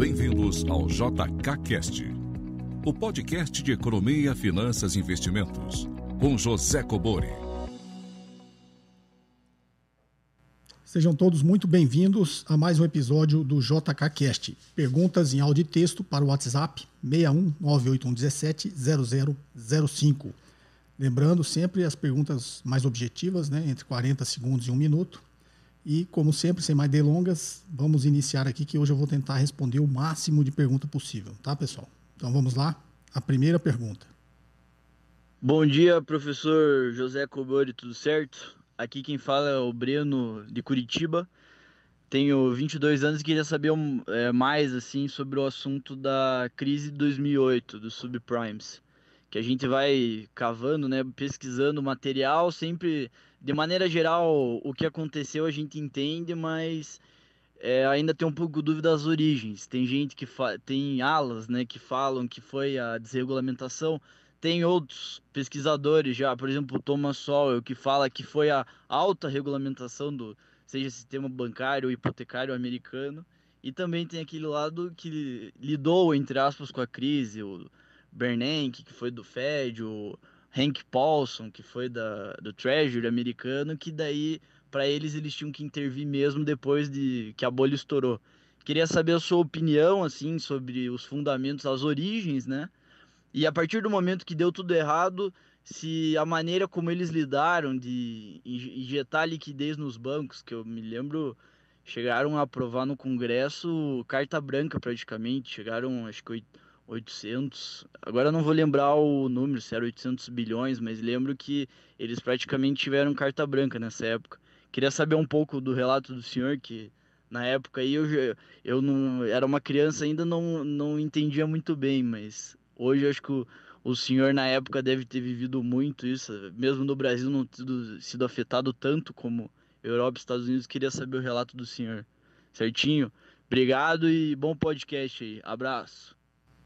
Bem-vindos ao JKCast, o podcast de economia, finanças e investimentos, com José Cobori. Sejam todos muito bem-vindos a mais um episódio do JKCast. Perguntas em áudio e texto para o WhatsApp 61 98117 0005. Lembrando sempre as perguntas mais objetivas, né, entre 40 segundos e 1 minuto. E, como sempre, sem mais delongas, vamos iniciar aqui que hoje eu vou tentar responder o máximo de pergunta possível, tá, pessoal? Então vamos lá, a primeira pergunta. Bom dia, professor José Cobori, tudo certo? Aqui quem fala é o Breno, de Curitiba. Tenho 22 anos e queria saber mais assim, sobre o assunto da crise de 2008, dos subprimes. Que a gente vai cavando, né, pesquisando material, sempre, de maneira geral, o que aconteceu a gente entende, mas ainda tem um pouco de dúvida das origens. Tem gente que tem alas, né, que falam que foi a desregulamentação. Tem outros pesquisadores já, por exemplo, o Thomas Sowell, que fala que foi a alta regulamentação do, seja sistema bancário ou hipotecário americano. E também tem aquele lado que lidou, entre aspas, com a crise, o Bernanke, que foi do Fed, o Hank Paulson, que foi do Treasury americano, que daí, para eles tinham que intervir mesmo depois de que a bolha estourou. Queria saber a sua opinião, assim, sobre os fundamentos, as origens, né? E a partir do momento que deu tudo errado, se a maneira como eles lidaram de injetar liquidez nos bancos, que eu me lembro, chegaram a aprovar no Congresso carta branca praticamente, chegaram acho que 800, agora eu não vou lembrar o número, se era 800 bilhões, mas lembro que eles praticamente tiveram carta branca nessa época. Queria saber um pouco do relato do senhor, que na época aí eu não era uma criança ainda, não entendia muito bem, mas hoje eu acho que o senhor na época deve ter vivido muito isso, mesmo no Brasil não tendo sido afetado tanto como Europa e Estados Unidos. Queria saber o relato do senhor. Certinho? Obrigado e bom podcast aí. Abraço.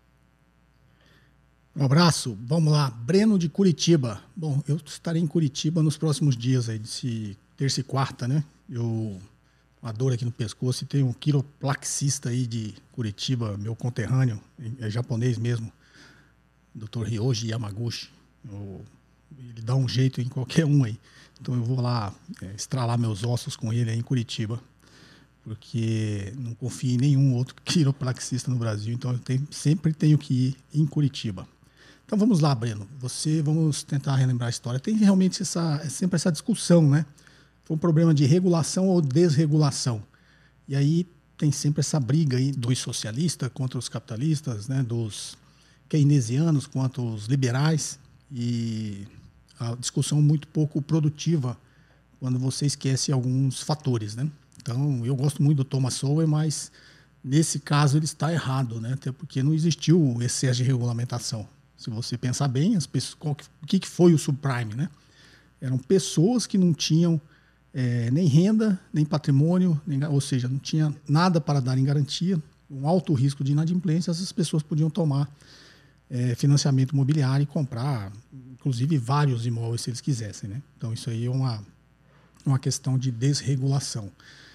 Um abraço, vamos lá. Breno de Curitiba. Bom, eu estarei em Curitiba nos próximos dias, aí, de terça e quarta, né? Eu uma dor aqui no pescoço e tem um quiropraxista aí de Curitiba, meu conterrâneo, é japonês mesmo, Dr. Ryoji Yamaguchi. Ele dá um jeito em qualquer um aí. Então eu vou lá estralar meus ossos com ele aí em Curitiba, porque não confio em nenhum outro quiropraxista no Brasil, então eu sempre tenho que ir em Curitiba. Então vamos lá, Breno. Vamos tentar relembrar a história. Tem realmente sempre essa discussão, né? Foi um problema de regulação ou desregulação. E aí tem sempre essa briga aí dos socialistas contra os capitalistas, né? Dos keynesianos contra os liberais. E a discussão muito pouco produtiva quando você esquece alguns fatores, né? Então, eu gosto muito do Thomas Sowell, mas nesse caso ele está errado, né? Até porque não existiu excesso de regulamentação. Se você pensar bem, o que foi o subprime, né? Eram pessoas que não tinham nem renda, nem patrimônio, ou seja, não tinha nada para dar em garantia, um alto risco de inadimplência. Essas pessoas podiam tomar financiamento imobiliário e comprar, inclusive, vários imóveis se eles quisessem, né? Então, isso aí é uma questão de desregulação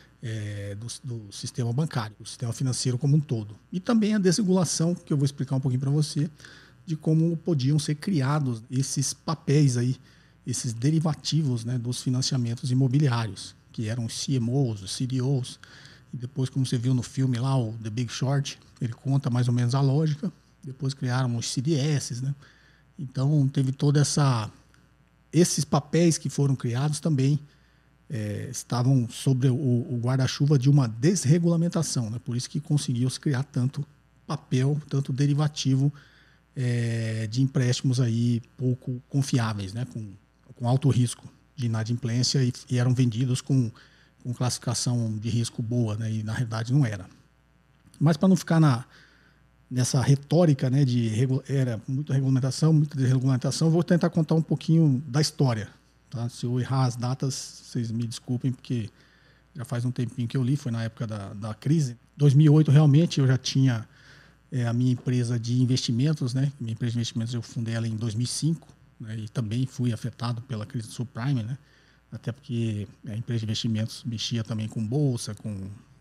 do sistema bancário, do sistema financeiro como um todo. E também a desregulação, que eu vou explicar um pouquinho para você, de como podiam ser criados esses papéis aí, esses derivativos, né, dos financiamentos imobiliários, que eram os CMOs, os CDOs, e depois, como você viu no filme lá, o The Big Short, ele conta mais ou menos a lógica. Depois criaram os CDS, né? Então teve esses papéis que foram criados também estavam sobre o guarda-chuva de uma desregulamentação, né? Por isso que conseguiu-se criar tanto papel, tanto derivativo de empréstimos aí pouco confiáveis, né? Com alto risco de inadimplência e eram vendidos com classificação de risco boa, né? E na realidade não era. Mas para não ficar nessa retórica, né, era muita regulamentação, muita desregulamentação, vou tentar contar um pouquinho da história. Tá? Se eu errar as datas, vocês me desculpem, porque já faz um tempinho que eu li, foi na época da crise. 2008, realmente, eu já tinha a minha empresa de investimentos, né? Minha empresa de investimentos, eu fundei ela em 2005, né? E também fui afetado pela crise do subprime, né? Até porque a empresa de investimentos mexia também com bolsa, com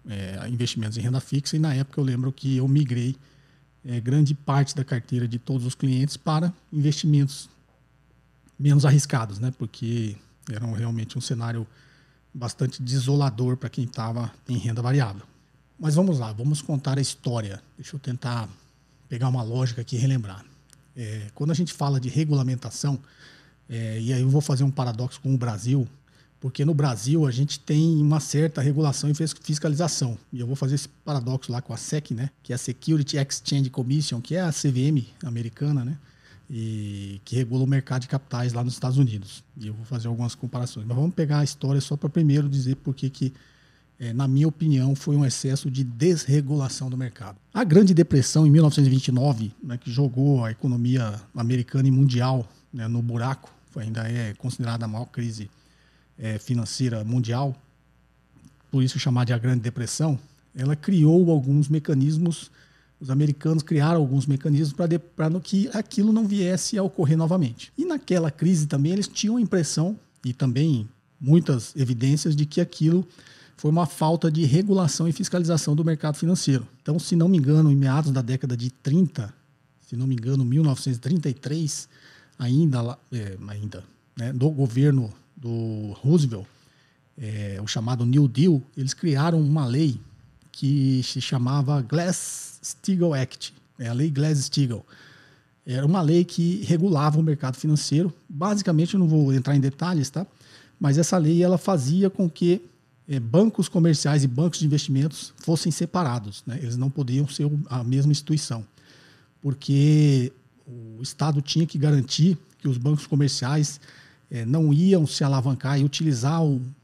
investimentos em renda fixa, e na época eu lembro que eu migrei grande parte da carteira de todos os clientes para investimentos menos arriscados, né? Porque era realmente um cenário bastante desolador para quem estava em renda variável. Mas vamos lá, vamos contar a história. Deixa eu tentar pegar uma lógica aqui e relembrar. Quando a gente fala de regulamentação, e aí eu vou fazer um paradoxo com o Brasil, porque no Brasil a gente tem uma certa regulação e fiscalização. E eu vou fazer esse paradoxo lá com a SEC, né? Que é a Security Exchange Commission, que é a CVM americana, né? E que regula o mercado de capitais lá nos Estados Unidos. E eu vou fazer algumas comparações. Mas vamos pegar a história só para primeiro dizer por que na minha opinião, foi um excesso de desregulação do mercado. A Grande Depressão, em 1929, né, que jogou a economia americana e mundial, né, no buraco, ainda é considerada a maior crise financeira mundial, por isso chamada de a Grande Depressão, ela criou alguns mecanismos, os americanos criaram alguns mecanismos para que aquilo não viesse a ocorrer novamente. E naquela crise também eles tinham a impressão, e também muitas evidências, de que aquilo foi uma falta de regulação e fiscalização do mercado financeiro. Então, se não me engano, em meados da década de 30, se não me engano, 1933, ainda né, do governo do Roosevelt, o chamado New Deal, eles criaram uma lei que se chamava Glass-Steagall Act, a lei Glass-Steagall. Era uma lei que regulava o mercado financeiro. Basicamente, eu não vou entrar em detalhes, tá? Mas essa lei ela fazia com que bancos comerciais e bancos de investimentos fossem separados, né? Eles não podiam ser a mesma instituição, porque o Estado tinha que garantir que os bancos comerciais não iam se alavancar e utilizar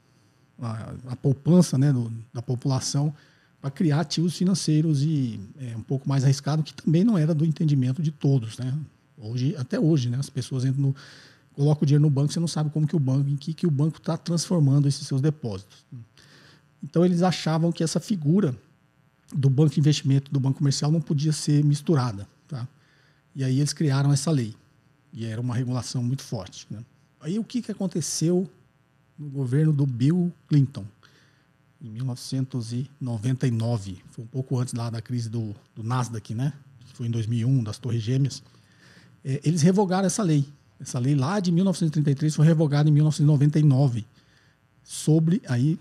a poupança, né, da população para criar ativos financeiros e um pouco mais arriscado, que também não era do entendimento de todos, né? Até hoje, né, as pessoas colocam o dinheiro no banco, você não sabe como que em que o banco está transformando esses seus depósitos. Então eles achavam que essa figura do banco de investimento, do banco comercial, não podia ser misturada, tá? E aí eles criaram essa lei, e era uma regulação muito forte, né? Aí o que aconteceu no governo do Bill Clinton, em 1999, foi um pouco antes lá da crise do Nasdaq, né? Foi em 2001, das Torres Gêmeas. Eles revogaram essa lei. Essa lei lá de 1933 foi revogada em 1999, sobre aí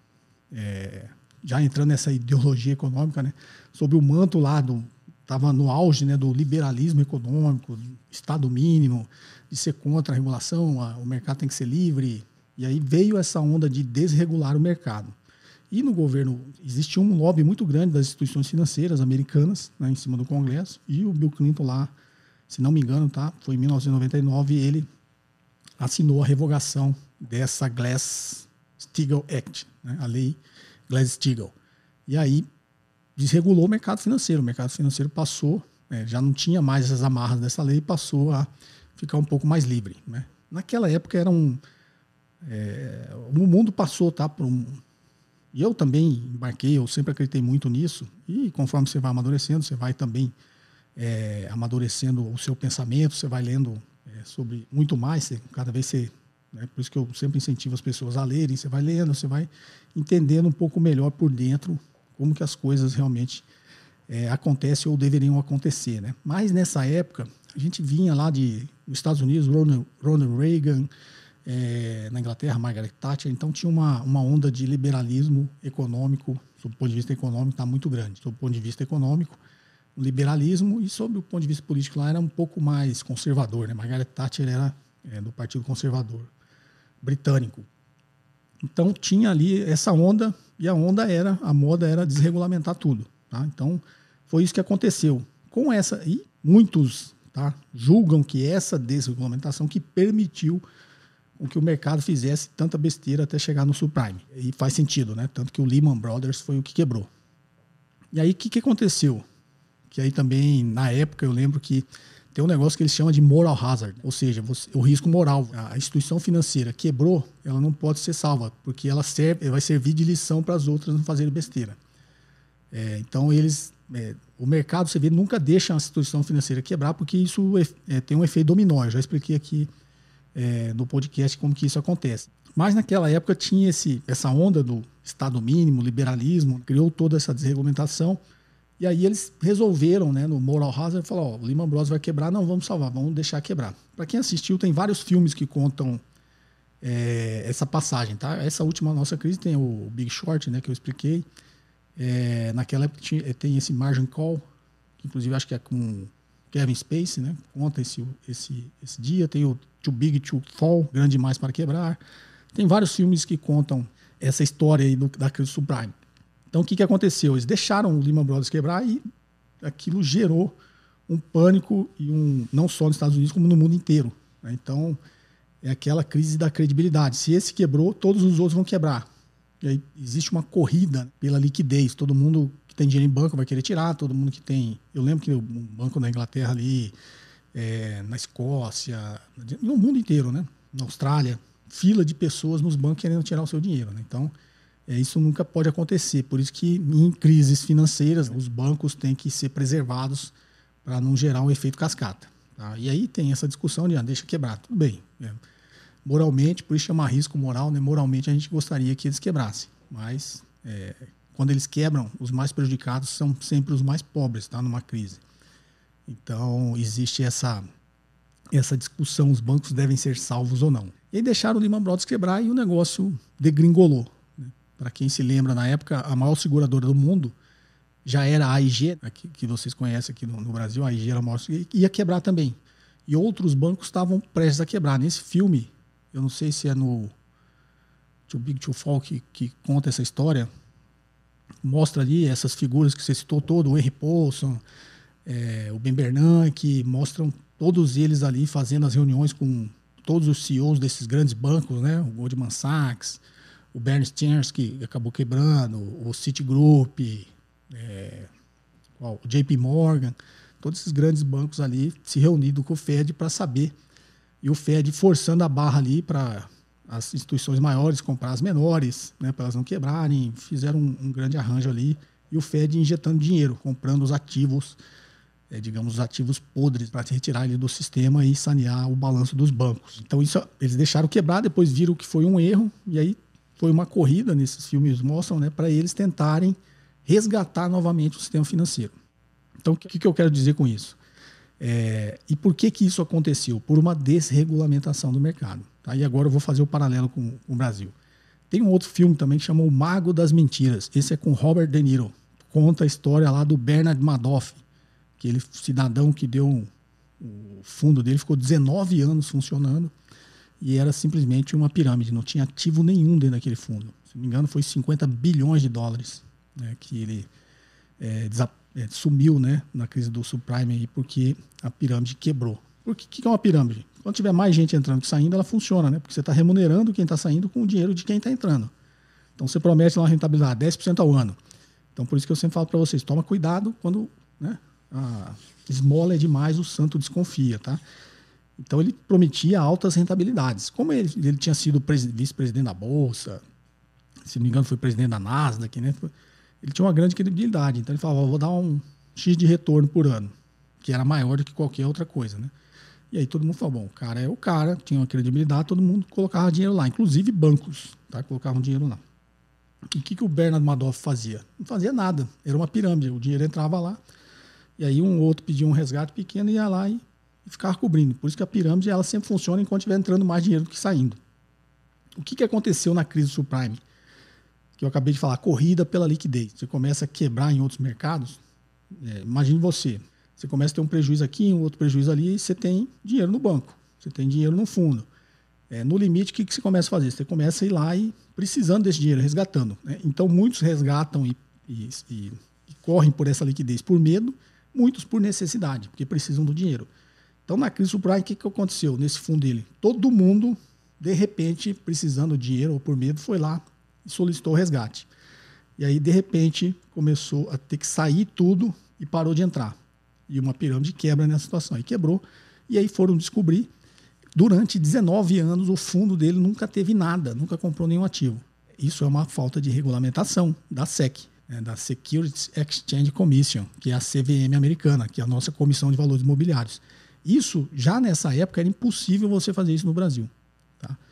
já entrando nessa ideologia econômica, né, sobre o manto lá estava no auge, né, do liberalismo econômico, Estado mínimo, de ser contra a regulação, o mercado tem que ser livre. E aí veio essa onda de desregular o mercado. E no governo existia um lobby muito grande das instituições financeiras americanas, né, em cima do Congresso, e o Bill Clinton lá, se não me engano, tá, foi em 1999, ele assinou a revogação dessa Glass-Steagall Act, né, a lei Glass-Steagall. E aí desregulou o mercado financeiro. O mercado financeiro passou, já não tinha mais essas amarras dessa lei, passou a ficar um pouco mais livre, né? Naquela época era o mundo passou, tá, por e eu também embarquei, eu sempre acreditei muito nisso, e conforme você vai amadurecendo, você vai também amadurecendo o seu pensamento, você vai lendo sobre muito mais, cada vez você, né, por isso que eu sempre incentivo as pessoas a lerem, você vai lendo, você vai entendendo um pouco melhor por dentro como que as coisas realmente acontecem ou deveriam acontecer, né? Mas nessa época, a gente vinha lá dos Estados Unidos, Ronald Reagan, na Inglaterra, Margaret Thatcher, então tinha uma onda de liberalismo econômico, sob o ponto de vista econômico, está muito grande. Sob o ponto de vista econômico, o liberalismo, e sob o ponto de vista político lá era um pouco mais conservador, né? Margaret Thatcher era do Partido Conservador britânico. Então tinha ali essa onda, e a moda era desregulamentar tudo, tá? Então foi isso que aconteceu. Com essa, e muitos, tá, julgam que essa desregulamentação que permitiu que o mercado fizesse tanta besteira até chegar no subprime. E faz sentido, né? Tanto que o Lehman Brothers foi o que quebrou. E aí o que aconteceu? Que aí também, na época, eu lembro que tem um negócio que eles chamam de moral hazard, ou seja, o risco moral. A instituição financeira quebrou, ela não pode ser salva, porque ela vai servir de lição para as outras não fazerem besteira. Então, o mercado, você vê, nunca deixa a instituição financeira quebrar, porque isso tem um efeito dominó. Eu já expliquei aqui no podcast como que isso acontece. Mas naquela época tinha essa onda do Estado mínimo, liberalismo, criou toda essa desregulamentação. E aí eles resolveram, né, no Moral Hazard, falar, ó, o Lehman Brothers vai quebrar, não, vamos salvar, vamos deixar quebrar. Para quem assistiu, tem vários filmes que contam essa passagem, tá? Essa última nossa crise tem o Big Short, né, que eu expliquei. Naquela época tem esse Margin Call, que inclusive acho que é com Kevin Spacey, né? Conta esse dia. Tem o Too Big to Fall, Grande Demais para Quebrar. Tem vários filmes que contam essa história aí da crise subprime. Então, o que aconteceu? Eles deixaram o Lehman Brothers quebrar e aquilo gerou um pânico, não só nos Estados Unidos, como no mundo inteiro, né? Então, é aquela crise da credibilidade. Se esse quebrou, todos os outros vão quebrar. E aí existe uma corrida pela liquidez. Todo mundo que tem dinheiro em banco vai querer tirar, todo mundo que tem... Eu lembro que o banco na Inglaterra ali, na Escócia, no mundo inteiro, né? Na Austrália, fila de pessoas nos bancos querendo tirar o seu dinheiro, né? Então, isso nunca pode acontecer. Por isso que em crises financeiras, os bancos têm que ser preservados para não gerar um efeito cascata. Tá? E aí tem essa discussão de deixa quebrar. Tudo bem. Moralmente, por isso chama risco moral, né? Moralmente a gente gostaria que eles quebrassem. Mas quando eles quebram, os mais prejudicados são sempre os mais pobres, tá? Numa crise. Então existe essa discussão, os bancos devem ser salvos ou não. E aí deixaram o Lehman Brothers quebrar e o negócio degringolou. Para quem se lembra, na época, a maior seguradora do mundo já era a AIG, que vocês conhecem aqui no Brasil, a AIG era a maior, ia quebrar também. E outros bancos estavam prestes a quebrar. Nesse filme, eu não sei se é no Too Big to Fall que conta essa história, mostra ali essas figuras que você citou todo, o Henry Paulson, o Ben Bernanke, mostram todos eles ali fazendo as reuniões com todos os CEOs desses grandes bancos, né? O Goldman Sachs, o Bear Stearns, que acabou quebrando, o Citigroup, o JP Morgan, todos esses grandes bancos ali se reunindo com o Fed para saber, e o Fed forçando a barra ali para as instituições maiores comprar as menores, né, para elas não quebrarem, fizeram um grande arranjo ali, e o Fed injetando dinheiro, comprando os ativos, digamos, os ativos podres para se retirar ele do sistema e sanear o balanço dos bancos. Então isso eles deixaram quebrar, depois viram que foi um erro, e aí foi uma corrida, nesses filmes mostram, né, para eles tentarem resgatar novamente o sistema financeiro. Então, o que eu quero dizer com isso? E por que isso aconteceu? Por uma desregulamentação do mercado. Tá? E agora eu vou fazer o paralelo com o Brasil. Tem um outro filme também que chama O Mago das Mentiras. Esse é com Robert De Niro. Conta a história lá do Bernard Madoff, aquele cidadão que deu o fundo dele, ficou 19 anos funcionando, e era simplesmente uma pirâmide, não tinha ativo nenhum dentro daquele fundo. Se não me engano, foi 50 bilhões de dólares, né, que ele sumiu, né, na crise do subprime aí, porque a pirâmide quebrou. O que é uma pirâmide? Quando tiver mais gente entrando que saindo, ela funciona, né, porque você está remunerando quem está saindo com o dinheiro de quem está entrando. Então você promete lá uma rentabilidade 10% ao ano. Então por isso que eu sempre falo para vocês, toma cuidado quando, né, a esmola é demais, o santo desconfia, tá? Então ele prometia altas rentabilidades. Como ele tinha sido vice-presidente da Bolsa, se não me engano foi presidente da Nasdaq, né? Ele tinha uma grande credibilidade. Então ele falava, vou dar um X de retorno por ano, que era maior do que qualquer outra coisa, né? E aí todo mundo falou, bom, o cara é o cara, tinha uma credibilidade, todo mundo colocava dinheiro lá, inclusive bancos, tá? Colocavam dinheiro lá. E o que o Bernard Madoff fazia? Não fazia nada, era uma pirâmide, o dinheiro entrava lá, e aí um outro pedia um resgate pequeno, ia lá e ficava cobrindo. Por isso que a pirâmide ela sempre funciona enquanto estiver entrando mais dinheiro do que saindo. O que aconteceu na crise subprime? Que eu acabei de falar, corrida pela liquidez. Você começa a quebrar em outros mercados. Imagine você começa a ter um prejuízo aqui, um outro prejuízo ali, e você tem dinheiro no banco, você tem dinheiro no fundo. No limite, o que você começa a fazer? Você começa a ir lá e precisando desse dinheiro, resgatando, né? Então muitos resgatam e correm por essa liquidez por medo, muitos por necessidade, porque precisam do dinheiro. Então, na crise subprime, o que aconteceu nesse fundo dele? Todo mundo, de repente, precisando de dinheiro ou por medo, foi lá e solicitou o resgate. E aí, de repente, começou a ter que sair tudo e parou de entrar. E uma pirâmide quebra nessa situação. Aí quebrou, e aí foram descobrir, durante 19 anos, o fundo dele nunca teve nada, nunca comprou nenhum ativo. Isso é uma falta de regulamentação da SEC, da Securities Exchange Commission, que é a CVM americana, que é a nossa Comissão de Valores Imobiliários. Isso, já nessa época, era impossível você fazer isso no Brasil. Tá?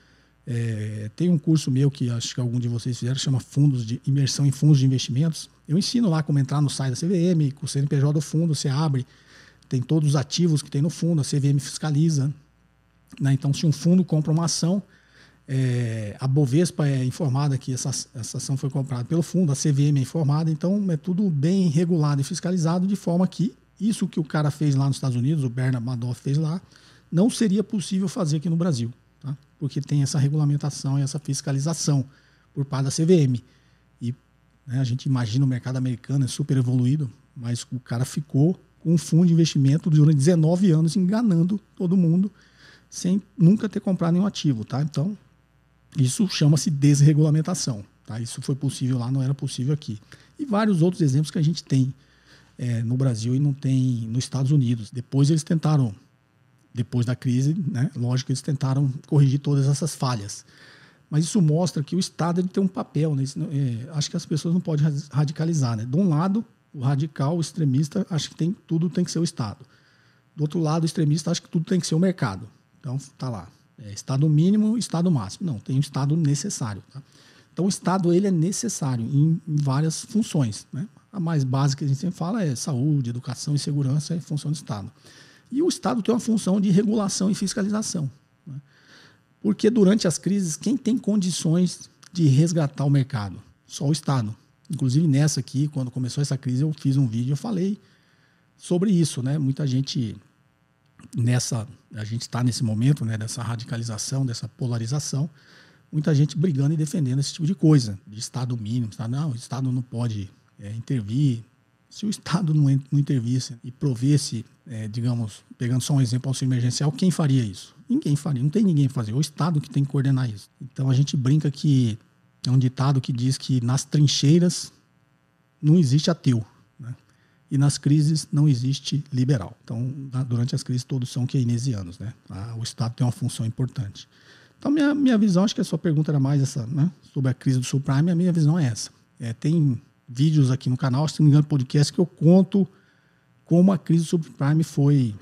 Tem um curso meu que acho que algum de vocês fizeram, chama Imersão em Fundos de Investimentos. Eu ensino lá como entrar no site da CVM, com o CNPJ do fundo, você abre, tem todos os ativos que tem no fundo, a CVM fiscaliza. Né? Então, se um fundo compra uma ação, a Bovespa é informada que essa ação foi comprada pelo fundo, a CVM é informada, então é tudo bem regulado e fiscalizado, de forma que isso que o cara fez lá nos Estados Unidos, o Bernard Madoff fez lá, não seria possível fazer aqui no Brasil. Tá? Porque tem essa regulamentação e essa fiscalização por parte da CVM. E né, a gente imagina o mercado americano é super evoluído, mas o cara ficou com um fundo de investimento durante 19 anos enganando todo mundo sem nunca ter comprado nenhum ativo. Tá? Então, isso chama-se desregulamentação. Tá? Isso foi possível lá, não era possível aqui. E vários outros exemplos que a gente tem no Brasil e não tem nos Estados Unidos. Depois eles tentaram, depois da crise, né, lógico que eles tentaram corrigir todas essas falhas. Mas isso mostra que o Estado ele tem um papel. Né? Acho que as pessoas não podem radicalizar. Né? De um lado, o radical, o extremista, acha que tudo tem que ser o Estado. Do outro lado, o extremista acha que tudo tem que ser o mercado. Então, tá lá. Estado mínimo, Estado máximo. Não, tem um Estado necessário. Tá? Então, o Estado ele é necessário em várias funções. Né? A mais básica que a gente sempre fala é saúde, educação e segurança é função do Estado. E o Estado tem uma função de regulação e fiscalização. Né? Porque durante as crises, quem tem condições de resgatar o mercado? Só o Estado. Inclusive nessa aqui, quando começou essa crise, eu fiz um vídeo, eu falei sobre isso. Né? Muita gente, a gente está nesse momento, né, dessa radicalização, dessa polarização, muita gente brigando e defendendo esse tipo de coisa, de Estado mínimo. Não, o Estado não pode intervir. Se o Estado não intervisse e provesse, digamos, pegando só um exemplo, auxílio emergencial, quem faria isso? Ninguém faria, não tem ninguém fazer, é o Estado que tem que coordenar isso. Então a gente brinca que é um ditado que diz que nas trincheiras não existe ateu, né? E nas crises não existe liberal. Então, durante as crises todos são keynesianos, né? O Estado tem uma função importante. Então, minha visão, acho que a sua pergunta era mais essa, né? Sobre a crise do subprime, a minha visão é essa. Tem vídeos aqui no canal, se não me engano, podcast que eu conto como a crise do subprime foi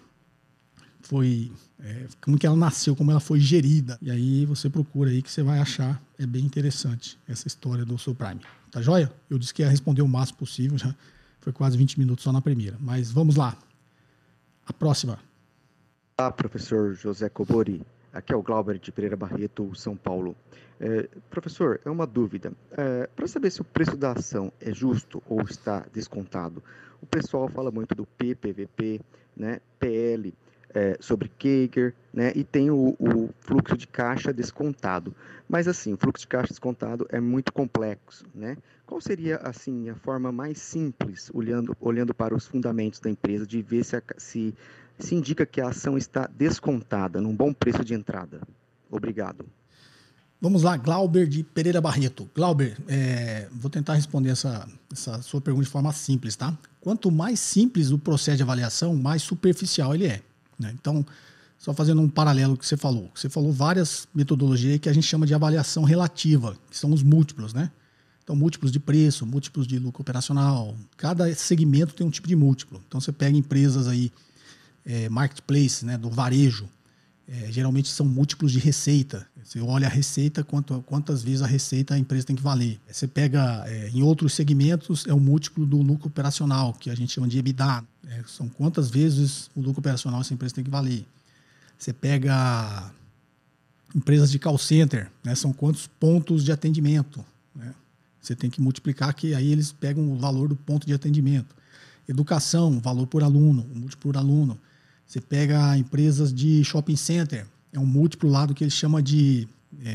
como que ela nasceu, como ela foi gerida. E aí você procura aí que você vai achar, é bem interessante essa história do subprime. Tá joia? Eu disse que ia responder o máximo possível, já foi quase 20 minutos só na primeira. Mas vamos lá. A próxima. Olá, professor José Cobori. Aqui é o Glauber de Pereira Barreto, São Paulo. Professor, é uma dúvida. Para saber se o preço da ação é justo ou está descontado, o pessoal fala muito do PVP, né, PL, sobre Kager, né, e tem o fluxo de caixa descontado. Mas, assim, o fluxo de caixa descontado é muito complexo, né? Qual seria, assim, a forma mais simples, olhando para os fundamentos da empresa, de ver se indica que a ação está descontada num bom preço de entrada? Obrigado. Vamos lá, Glauber de Pereira Barreto. Glauber, vou tentar responder essa sua pergunta de forma simples, tá? Quanto mais simples o processo de avaliação, mais superficial ele é. Né? Então, só fazendo um paralelo que você falou. Você falou várias metodologias que a gente chama de avaliação relativa, que são os múltiplos, né? Então, múltiplos de preço, múltiplos de lucro operacional. Cada segmento tem um tipo de múltiplo. Então, você pega empresas aí, marketplace, né, do varejo, geralmente são múltiplos de receita. Você olha a receita, quantas vezes a receita a empresa tem que valer. Você pega, em outros segmentos, é o múltiplo do lucro operacional, que a gente chama de EBITDA. São quantas vezes o lucro operacional essa empresa tem que valer. Você pega empresas de call center, né, são quantos pontos de atendimento. Né? Você tem que multiplicar, que aí eles pegam o valor do ponto de atendimento. Educação, valor por aluno, múltiplo por aluno. Você pega empresas de shopping center, é um múltiplo lá do que eles chamam de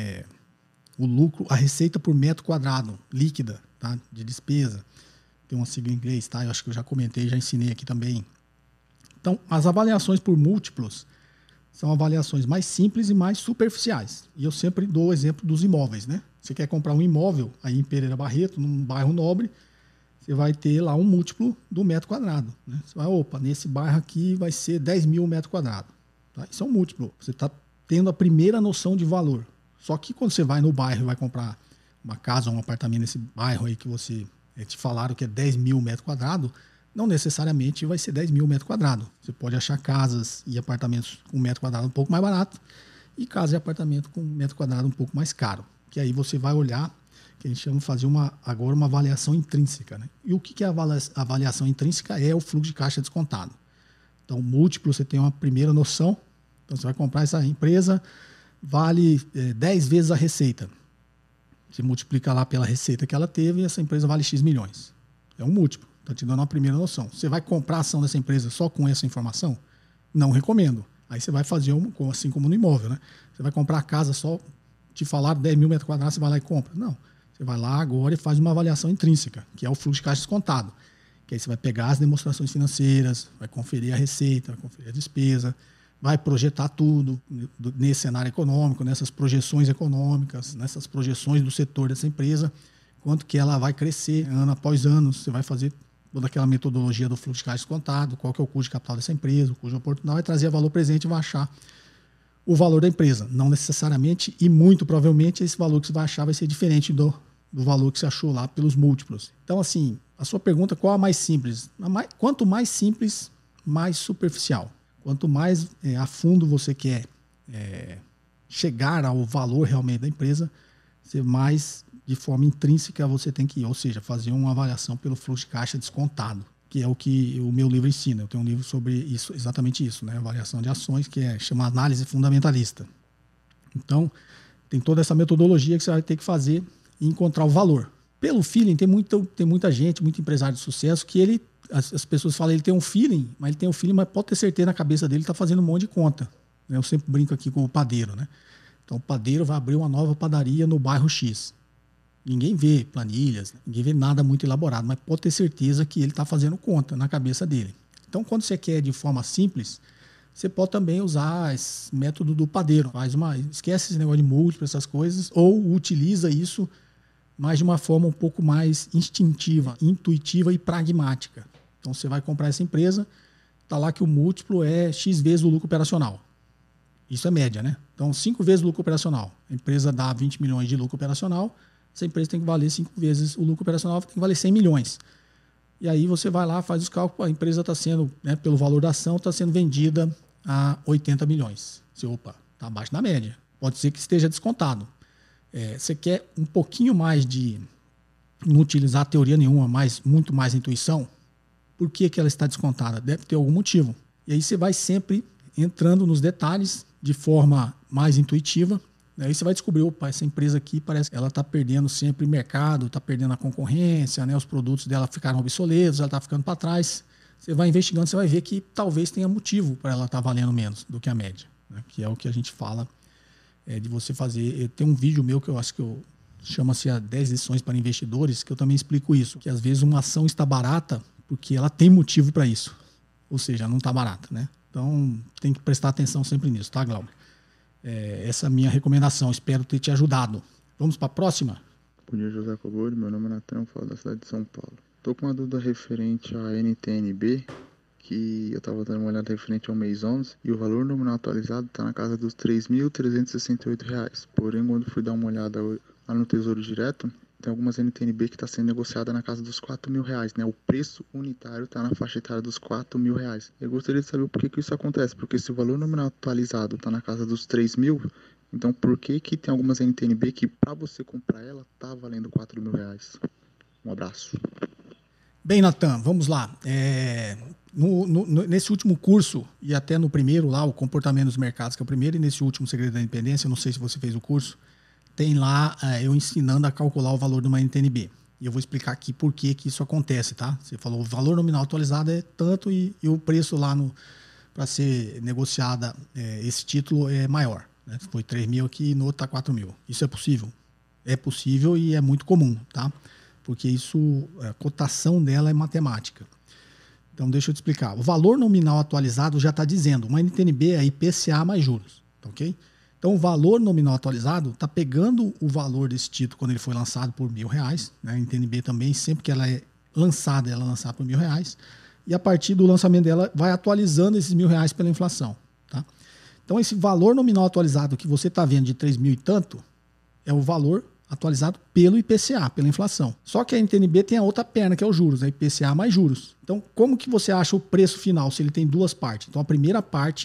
o lucro, a receita por metro quadrado, líquida, tá? De despesa. Tem uma sigla em inglês, tá? Eu acho que eu já comentei, já ensinei aqui também. Então, as avaliações por múltiplos são avaliações mais simples e mais superficiais. E eu sempre dou o exemplo dos imóveis, né? Você quer comprar um imóvel aí em Pereira Barreto, num bairro nobre, você vai ter lá um múltiplo do metro quadrado. Né? Você vai, nesse bairro aqui vai ser 10 mil metros quadrados. Tá? Isso é um múltiplo. Você está tendo a primeira noção de valor. Só que quando você vai no bairro e vai comprar uma casa ou um apartamento nesse bairro aí que você te falaram que é 10 mil metros quadrados, não necessariamente vai ser 10 mil metros quadrados. Você pode achar casas e apartamentos com metro quadrado um pouco mais barato e casa e apartamento com metro quadrado um pouco mais caro. Que aí você vai olhar, que a gente chama de fazer agora uma avaliação intrínseca. Né? E o que é a avaliação intrínseca? É o fluxo de caixa descontado. Então, múltiplo, você tem uma primeira noção. Então, você vai comprar essa empresa, vale 10 vezes a receita. Você multiplica lá pela receita que ela teve e essa empresa vale X milhões. É um múltiplo. Está te dando uma primeira noção. Você vai comprar a ação dessa empresa só com essa informação? Não recomendo. Aí você vai fazer, assim como no imóvel, né? Você vai comprar a casa só, te falaram 10 mil metros quadrados, você vai lá e compra. Não. Você vai lá agora e faz uma avaliação intrínseca, que é o fluxo de caixa descontado. Que aí você vai pegar as demonstrações financeiras, vai conferir a receita, vai conferir a despesa, vai projetar tudo nesse cenário econômico, nessas projeções econômicas, nessas projeções do setor dessa empresa, quanto que ela vai crescer ano após ano. Você vai fazer toda aquela metodologia do fluxo de caixa descontado, qual que é o custo de capital dessa empresa, o custo oportunidade, vai trazer valor presente e vai achar o valor da empresa. Não necessariamente e muito provavelmente esse valor que você vai achar vai ser diferente do valor que você achou lá pelos múltiplos. Então, assim, a sua pergunta, qual a mais simples? Quanto mais simples, mais superficial. Quanto mais a fundo você quer chegar ao valor realmente da empresa, você mais de forma intrínseca você tem que ir, ou seja, fazer uma avaliação pelo fluxo de caixa descontado, que é o que o meu livro ensina. Eu tenho um livro sobre isso, exatamente isso, né? Avaliação de ações, que chama análise fundamentalista. Então, tem toda essa metodologia que você vai ter que fazer e encontrar o valor. Pelo feeling, tem muita gente, muito empresário de sucesso, que as pessoas falam ele tem um feeling, mas pode ter certeza na cabeça dele está fazendo um monte de conta. Eu sempre brinco aqui com o padeiro, né? Então, o padeiro vai abrir uma nova padaria no bairro X. Ninguém vê planilhas, ninguém vê nada muito elaborado, mas pode ter certeza que ele está fazendo conta na cabeça dele. Então, quando você quer de forma simples, você pode também usar esse método do padeiro. Esquece esse negócio de múltiplo, essas coisas, ou utiliza isso, mas de uma forma um pouco mais instintiva, intuitiva e pragmática. Então, você vai comprar essa empresa, está lá que o múltiplo é X vezes o lucro operacional. Isso é média, né? Então, 5 vezes o lucro operacional. A empresa dá 20 milhões de lucro operacional, essa empresa tem que valer 5 vezes o lucro operacional, tem que valer 100 milhões. E aí você vai lá, faz os cálculos, a empresa está sendo, né, pelo valor da ação, está sendo vendida a 80 milhões. Opa, está abaixo da média. Pode ser que esteja descontado. Você quer um pouquinho mais de não utilizar teoria nenhuma, mas muito mais intuição? Por que ela está descontada? Deve ter algum motivo. E aí você vai sempre entrando nos detalhes de forma mais intuitiva. Aí você vai descobrir, opa, essa empresa aqui parece que ela está perdendo sempre mercado, está perdendo a concorrência, né? Os produtos dela ficaram obsoletos, ela está ficando para trás. Você vai investigando, você vai ver que talvez tenha motivo para ela estar valendo menos do que a média, né? Que é o que a gente fala de você fazer. Tem um vídeo meu que eu acho que chama-se 10 lições para investidores, que eu também explico isso, que às vezes uma ação está barata porque ela tem motivo para isso, ou seja, não está barata, né? Então tem que prestar atenção sempre nisso, tá, Glauber? Essa é a minha recomendação, espero ter te ajudado. Vamos para a próxima? Bom dia, José Cobori, meu nome é Natan, falo da cidade de São Paulo. Estou com uma dúvida referente à NTNB, que eu estava dando uma olhada referente ao mês 11, e o valor nominal atualizado está na casa dos R$ 3.368. Porém, quando fui dar uma olhada lá no Tesouro Direto, tem algumas NTNB que está sendo negociada na casa dos R$4.000, né? O preço unitário está na faixa etária dos R$4.000. Eu gostaria de saber por que isso acontece, porque se o valor nominal atualizado está na casa dos 3.000, então por que tem algumas NTNB que para você comprar ela está valendo R$4.000? Um abraço. Bem, Natan, vamos lá. Nesse último curso, e até no primeiro lá, o Comportamento dos Mercados, que é o primeiro, e nesse último Segredo da Independência, não sei se você fez o curso, tem lá eu ensinando a calcular o valor de uma NTNB. E eu vou explicar aqui por que isso acontece, tá? Você falou o valor nominal atualizado é tanto e o preço lá para ser negociada esse título é maior. Né? Foi 3.000 aqui e no outro está 4.000. Isso é possível? É possível e é muito comum, tá? Porque a cotação dela é matemática. Então deixa eu te explicar. O valor nominal atualizado já está dizendo, uma NTNB é IPCA mais juros, tá ok? Então, o valor nominal atualizado está pegando o valor desse título quando ele foi lançado por R$1.000. Né? A NTNB também, sempre que ela é lançada por R$1.000. E a partir do lançamento dela, vai atualizando esses R$1.000 pela inflação. Tá? Então, esse valor nominal atualizado que você está vendo de 3.000 e tanto é o valor atualizado pelo IPCA, pela inflação. Só que a NTNB tem a outra perna, que é os juros, né? IPCA mais juros. Então, como que você acha o preço final se ele tem duas partes? Então, a primeira parte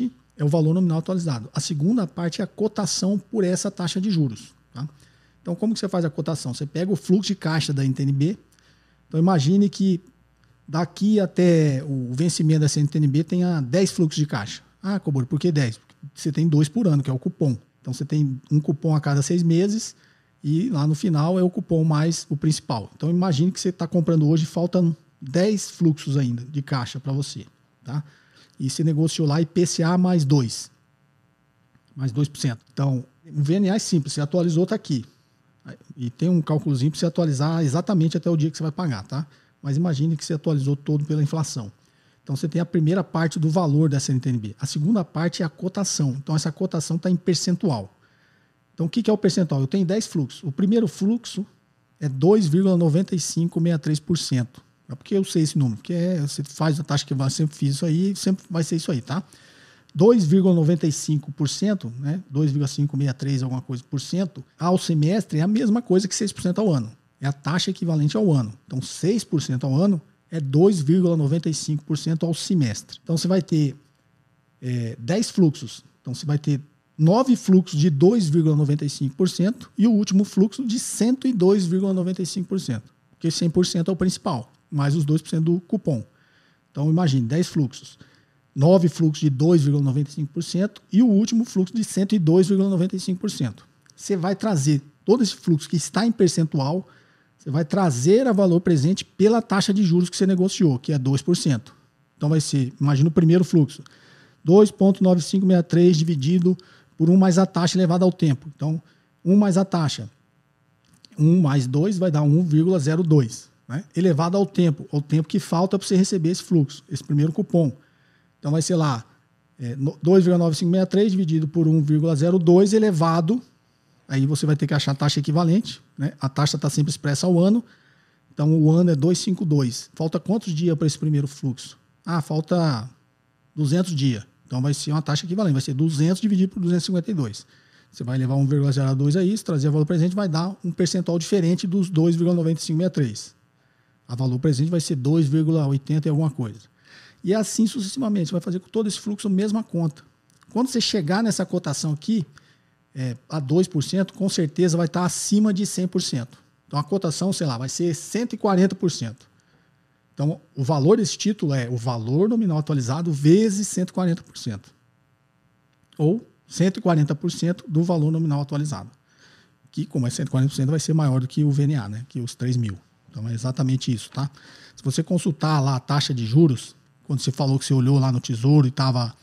é o valor nominal atualizado. A segunda parte é a cotação por essa taxa de juros. Tá? Então, como que você faz a cotação? Você pega o fluxo de caixa da NTN-B. Então, imagine que daqui até o vencimento dessa NTN-B tenha 10 fluxos de caixa. Ah, Cobori, por que 10? Porque você tem 2 por ano, que é o cupom. Então, você tem um cupom a cada 6 meses e lá no final é o cupom mais o principal. Então, imagine que você está comprando hoje e faltam 10 fluxos ainda de caixa para você. Tá? E você negociou lá IPCA mais 2%. Mais 2%. Então, o VNA é simples, você atualizou, está aqui. E tem um cálculozinho para você atualizar exatamente até o dia que você vai pagar, tá? Mas imagine que você atualizou todo pela inflação. Então, você tem a primeira parte do valor dessa NTN-B. A segunda parte é a cotação. Então, essa cotação está em percentual. Então, o que é o percentual? Eu tenho 10 fluxos. O primeiro fluxo é 2,9563%. É porque eu sei esse número, porque você faz a taxa que eu sempre fiz isso aí, sempre vai ser isso aí, tá? 2,95%, né? 2,563 alguma coisa por cento ao semestre é a mesma coisa que 6% ao ano. É a taxa equivalente ao ano. Então, 6% ao ano é 2,95% ao semestre. Então, você vai ter 10 fluxos. Então, você vai ter 9 fluxos de 2,95% e o último fluxo de 102,95%. Porque 100% é o principal, mais os 2% do cupom. Então, imagine, 10 fluxos. 9 fluxos de 2,95% e o último fluxo de 102,95%. Você vai trazer todo esse fluxo que está em percentual, você vai trazer a valor presente pela taxa de juros que você negociou, que é 2%. Então vai ser, imagina o primeiro fluxo, 2,9563 dividido por 1 mais a taxa elevada ao tempo. Então, 1 mais a taxa, 1 mais 2 vai dar 1,02, né? Elevado ao tempo que falta para você receber esse fluxo, esse primeiro cupom. Então vai ser lá 2,9563 dividido por 1,02 elevado, aí você vai ter que achar a taxa equivalente, né? A taxa está sempre expressa ao ano, então o ano é 252. Falta quantos dias para esse primeiro fluxo? Ah, falta 200 dias. Então vai ser uma taxa equivalente, vai ser 200 dividido por 252. Você vai levar 1,02 aí, se trazer valor presente vai dar um percentual diferente dos 2,9563. A valor presente vai ser 2,80 e alguma coisa. E assim sucessivamente, você vai fazer com todo esse fluxo a mesma conta. Quando você chegar nessa cotação aqui, a 2%, com certeza vai estar acima de 100%. Então a cotação, sei lá, vai ser 140%. Então o valor desse título é o valor nominal atualizado vezes 140%. Ou 140% do valor nominal atualizado. Que, como é 140%, vai ser maior do que o VNA, né? Que os 3 mil. Então é exatamente isso, tá? Se você consultar lá a taxa de juros, quando você falou que você olhou lá no Tesouro e estava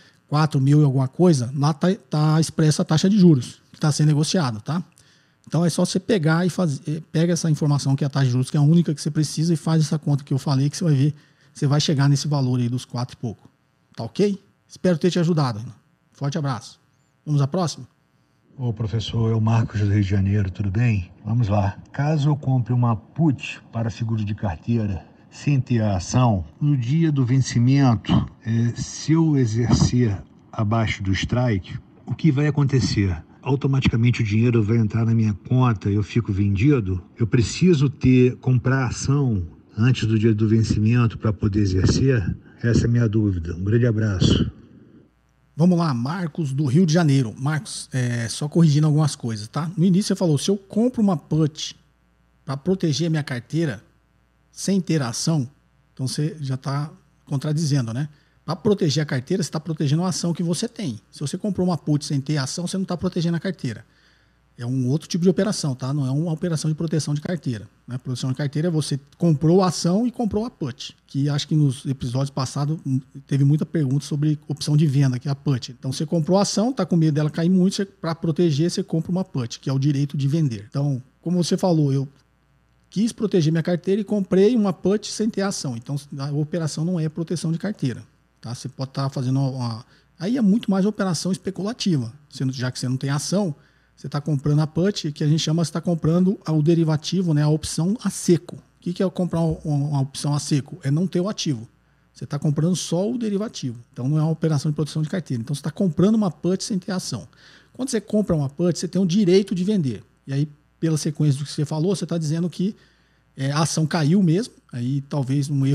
4 mil e alguma coisa, lá tá expressa a taxa de juros que está sendo negociado, tá? Então é só você pegar e pega essa informação que é a taxa de juros, que é a única que você precisa, e faz essa conta que eu falei, que você vai ver, você vai chegar nesse valor aí dos 4 e pouco. Tá ok? Espero ter te ajudado. Forte abraço. Vamos à próxima? Ô professor, é o Marcos do Rio de Janeiro, tudo bem? Vamos lá. Caso eu compre uma put para seguro de carteira sem ter a ação, no dia do vencimento, se eu exercer abaixo do strike, o que vai acontecer? Automaticamente o dinheiro vai entrar na minha conta e eu fico vendido? Eu preciso comprar a ação antes do dia do vencimento para poder exercer? Essa é a minha dúvida. Um grande abraço. Vamos lá, Marcos do Rio de Janeiro. Marcos, só corrigindo algumas coisas, tá? No início você falou, se eu compro uma put para proteger a minha carteira sem ter ação, então você já está contradizendo, né? Para proteger a carteira, você está protegendo a ação que você tem. Se você comprou uma put sem ter ação, você não está protegendo a carteira. É um outro tipo de operação, tá? Não é uma operação de proteção de carteira, né? Proteção de carteira é você comprou a ação e comprou a put, que acho que nos episódios passados teve muita pergunta sobre opção de venda, que é a put. Então você comprou a ação, está com medo dela cair muito, para proteger você compra uma put, que é o direito de vender. Então, como você falou, eu quis proteger minha carteira e comprei uma put sem ter ação. Então a operação não é proteção de carteira, tá? Você pode estar fazendo aí é muito mais operação especulativa, já que você não tem ação. Você está comprando a put, que a gente chama, você está comprando o derivativo, né, a opção a seco. O que é comprar uma opção a seco? É não ter o ativo. Você está comprando só o derivativo. Então não é uma operação de proteção de carteira. Então você está comprando uma put sem ter ação. Quando você compra uma put, você tem o direito de vender. E aí, pela sequência do que você falou, você está dizendo que a ação caiu mesmo. Aí talvez um erro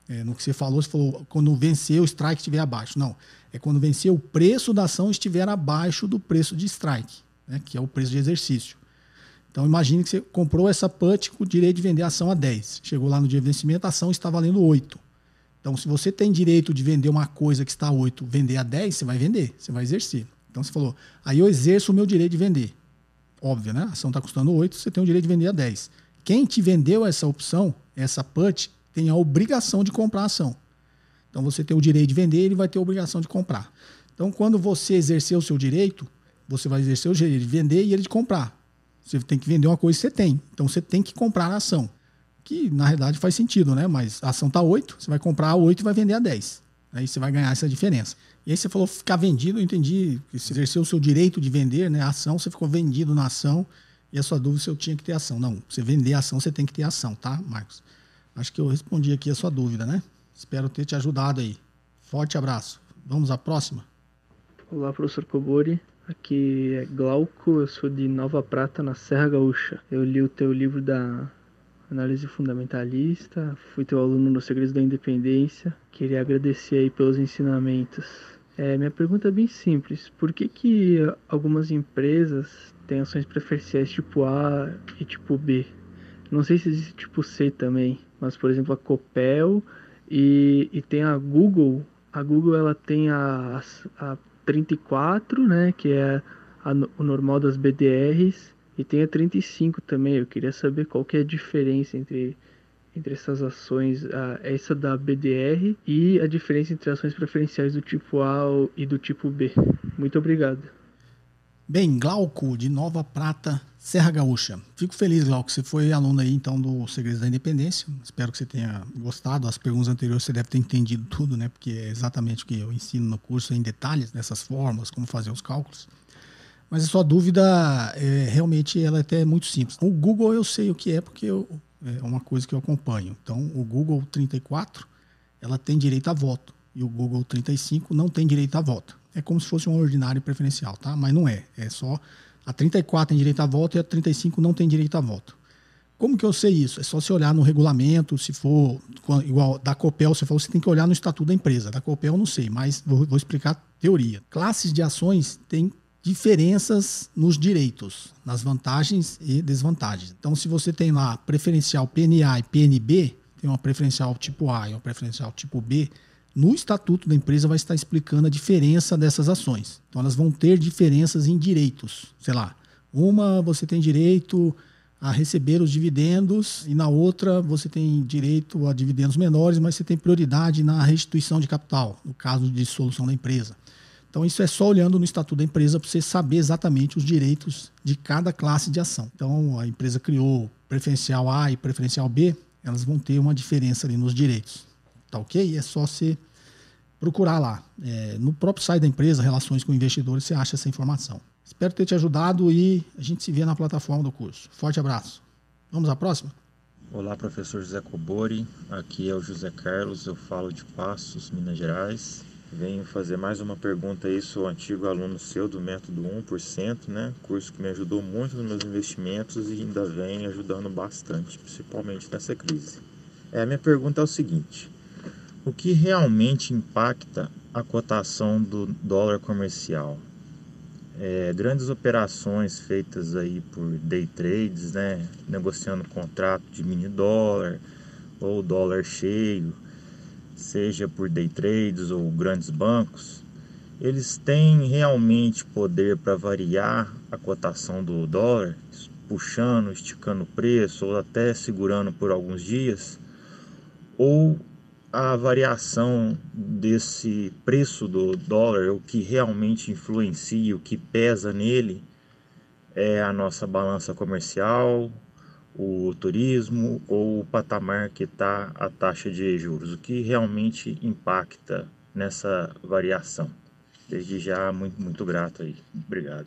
No que você falou quando vencer o strike estiver abaixo. Não, é quando vencer o preço da ação estiver abaixo do preço de strike, né, que é o preço de exercício. Então imagine que você comprou essa put com o direito de vender a ação a 10. Chegou lá no dia de vencimento, a ação está valendo 8. Então se você tem direito de vender uma coisa que está a 8, vender a 10, você vai vender, você vai exercer. Então você falou, aí eu exerço o meu direito de vender. Óbvio, né? A ação está custando 8, você tem o direito de vender a 10. Quem te vendeu essa opção, essa put, tem a obrigação de comprar a ação. Então você tem o direito de vender, ele vai ter a obrigação de comprar. Então quando você exercer o seu direito, você vai exercer o direito de vender e ele de comprar. Você tem que vender uma coisa que você tem. Então você tem que comprar a ação. Que na realidade faz sentido, né? Mas a ação está 8, você vai comprar a 8 e vai vender a 10. Aí você vai ganhar essa diferença. E aí você falou ficar vendido, eu entendi que você exerceu o seu direito de vender, né? A ação, você ficou vendido na ação e a sua dúvida se eu tinha que ter ação. Não, você vender a ação, você tem que ter ação, tá, Marcos? Acho que eu respondi aqui a sua dúvida, né? Espero ter te ajudado aí. Forte abraço. Vamos à próxima? Olá, professor Kobori. Aqui é Glauco, eu sou de Nova Prata, na Serra Gaúcha. Eu li o teu livro da Análise Fundamentalista, fui teu aluno no Segredos da Independência. Queria agradecer aí pelos ensinamentos. Minha pergunta é bem simples. Por que algumas empresas têm ações preferenciais tipo A e tipo B? Não sei se existe tipo C também, mas, por exemplo, a Copel e tem a Google. A Google ela tem a 34, né, que é o normal das BDRs, e tem a 35 também. Eu queria saber qual que é a diferença entre essas ações, essa da BDR e a diferença entre ações preferenciais do tipo A e do tipo B. Muito obrigado. Bem, Glauco, de Nova Prata, Serra Gaúcha. Fico feliz, Glauco, você foi aluno aí, então, do Segredos da Independência. Espero que você tenha gostado. As perguntas anteriores você deve ter entendido tudo, né? Porque é exatamente o que eu ensino no curso em detalhes, nessas fórmulas, como fazer os cálculos. Mas a sua dúvida, realmente, ela é até muito simples. O Google eu sei o que é, porque é uma coisa que eu acompanho. Então, o Google 34, ela tem direito a voto. E o Google 35 não tem direito a voto. É como se fosse um ordinário preferencial, tá? Mas não é. É só a 34 tem direito a voto e a 35 não tem direito a voto. Como que eu sei isso? É só você olhar no regulamento, se for igual da Copel, você falou, você tem que olhar no estatuto da empresa. Da Copel eu não sei, mas vou explicar a teoria. Classes de ações têm diferenças nos direitos, nas vantagens e desvantagens. Então, se você tem lá preferencial PNA e PNB, tem uma preferencial tipo A e uma preferencial tipo B, no estatuto da empresa vai estar explicando a diferença dessas ações. Então elas vão ter diferenças em direitos. Sei lá, uma você tem direito a receber os dividendos e na outra você tem direito a dividendos menores, mas você tem prioridade na restituição de capital, no caso de dissolução da empresa. Então isso é só olhando no estatuto da empresa para você saber exatamente os direitos de cada classe de ação. Então a empresa criou preferencial A e preferencial B, elas vão ter uma diferença ali nos direitos. Tá ok? É só você procurar lá. No próprio site da empresa, Relações com Investidores, você acha essa informação. Espero ter te ajudado e a gente se vê na plataforma do curso. Forte abraço. Vamos à próxima? Olá, professor José Kobori. Aqui é o José Carlos, eu falo de Passos, Minas Gerais. Venho fazer mais uma pergunta aí, sou antigo aluno seu do método 1%, né? Curso que me ajudou muito nos meus investimentos e ainda vem ajudando bastante, principalmente nessa crise. A minha pergunta é o seguinte: o que realmente impacta a cotação do dólar comercial? Grandes operações feitas aí por day trades, né? Negociando contrato de mini dólar ou dólar cheio, seja por day trades ou grandes bancos, eles têm realmente poder para variar a cotação do dólar, puxando, esticando o preço ou até segurando por alguns dias? Ou a variação desse preço do dólar, o que realmente influencia, o que pesa nele, é a nossa balança comercial, o turismo ou o patamar que está a taxa de juros? O que realmente impacta nessa variação? Desde já, muito, muito grato aí. Obrigado.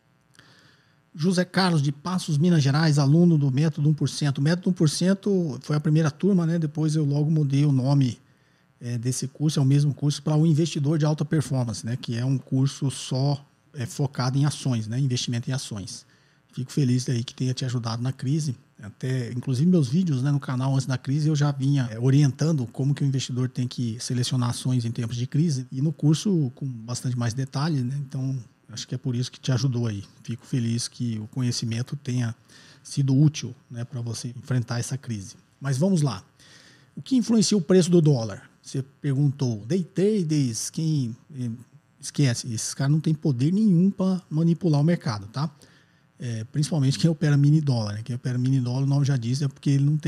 José Carlos de Passos, Minas Gerais, aluno do Método 1%. O Método 1% foi a primeira turma, né? Depois eu logo mudei o nome desse curso, é o mesmo curso para o Investidor de Alta Performance, né? Que é um curso só focado em ações, né? Investimento em ações. Fico feliz aí que tenha te ajudado na crise. Até, inclusive, meus vídeos, né, no canal antes da crise, eu já vinha orientando como que o investidor tem que selecionar ações em tempos de crise. E no curso, com bastante mais detalhes, né? Então, acho que é por isso que te ajudou aí. Fico feliz que o conhecimento tenha sido útil, né, para você enfrentar essa crise. Mas vamos lá. O que influencia o preço do dólar? Você perguntou. Day traders, quem... Esquece, esses caras não têm poder nenhum para manipular o mercado, tá? Principalmente quem opera mini dólar, né? Quem opera mini dólar, o nome já diz, é porque ele não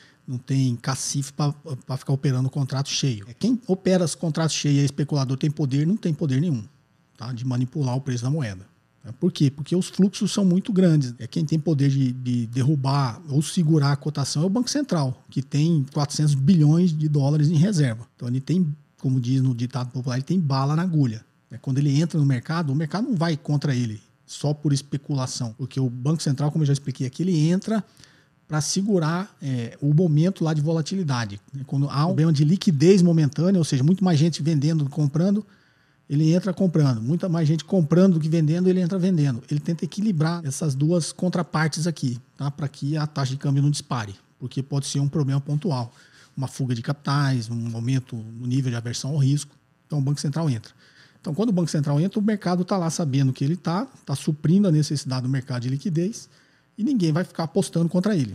tem cacife para ficar operando o contrato cheio. Quem opera os contratos cheios e é especulador tem poder, não tem poder nenhum, tá? De manipular o preço da moeda. Por quê? Porque os fluxos são muito grandes. Quem tem poder de derrubar ou segurar a cotação é o Banco Central, que tem 400 bilhões de dólares em reserva. Então ele tem, como diz no ditado popular, ele tem bala na agulha. Quando ele entra no mercado, o mercado não vai contra ele só por especulação, porque o Banco Central, como eu já expliquei aqui, ele entra para segurar o momento lá de volatilidade. Quando há um problema de liquidez momentânea, ou seja, muito mais gente vendendo do que comprando, ele entra comprando. Muita mais gente comprando do que vendendo, ele entra vendendo. Ele tenta equilibrar essas duas contrapartes aqui, tá? Para que a taxa de câmbio não dispare, porque pode ser um problema pontual, uma fuga de capitais, um aumento no nível de aversão ao risco. Então o Banco Central entra. Então, quando o Banco Central entra, o mercado está lá sabendo que ele está suprindo a necessidade do mercado de liquidez e ninguém vai ficar apostando contra ele.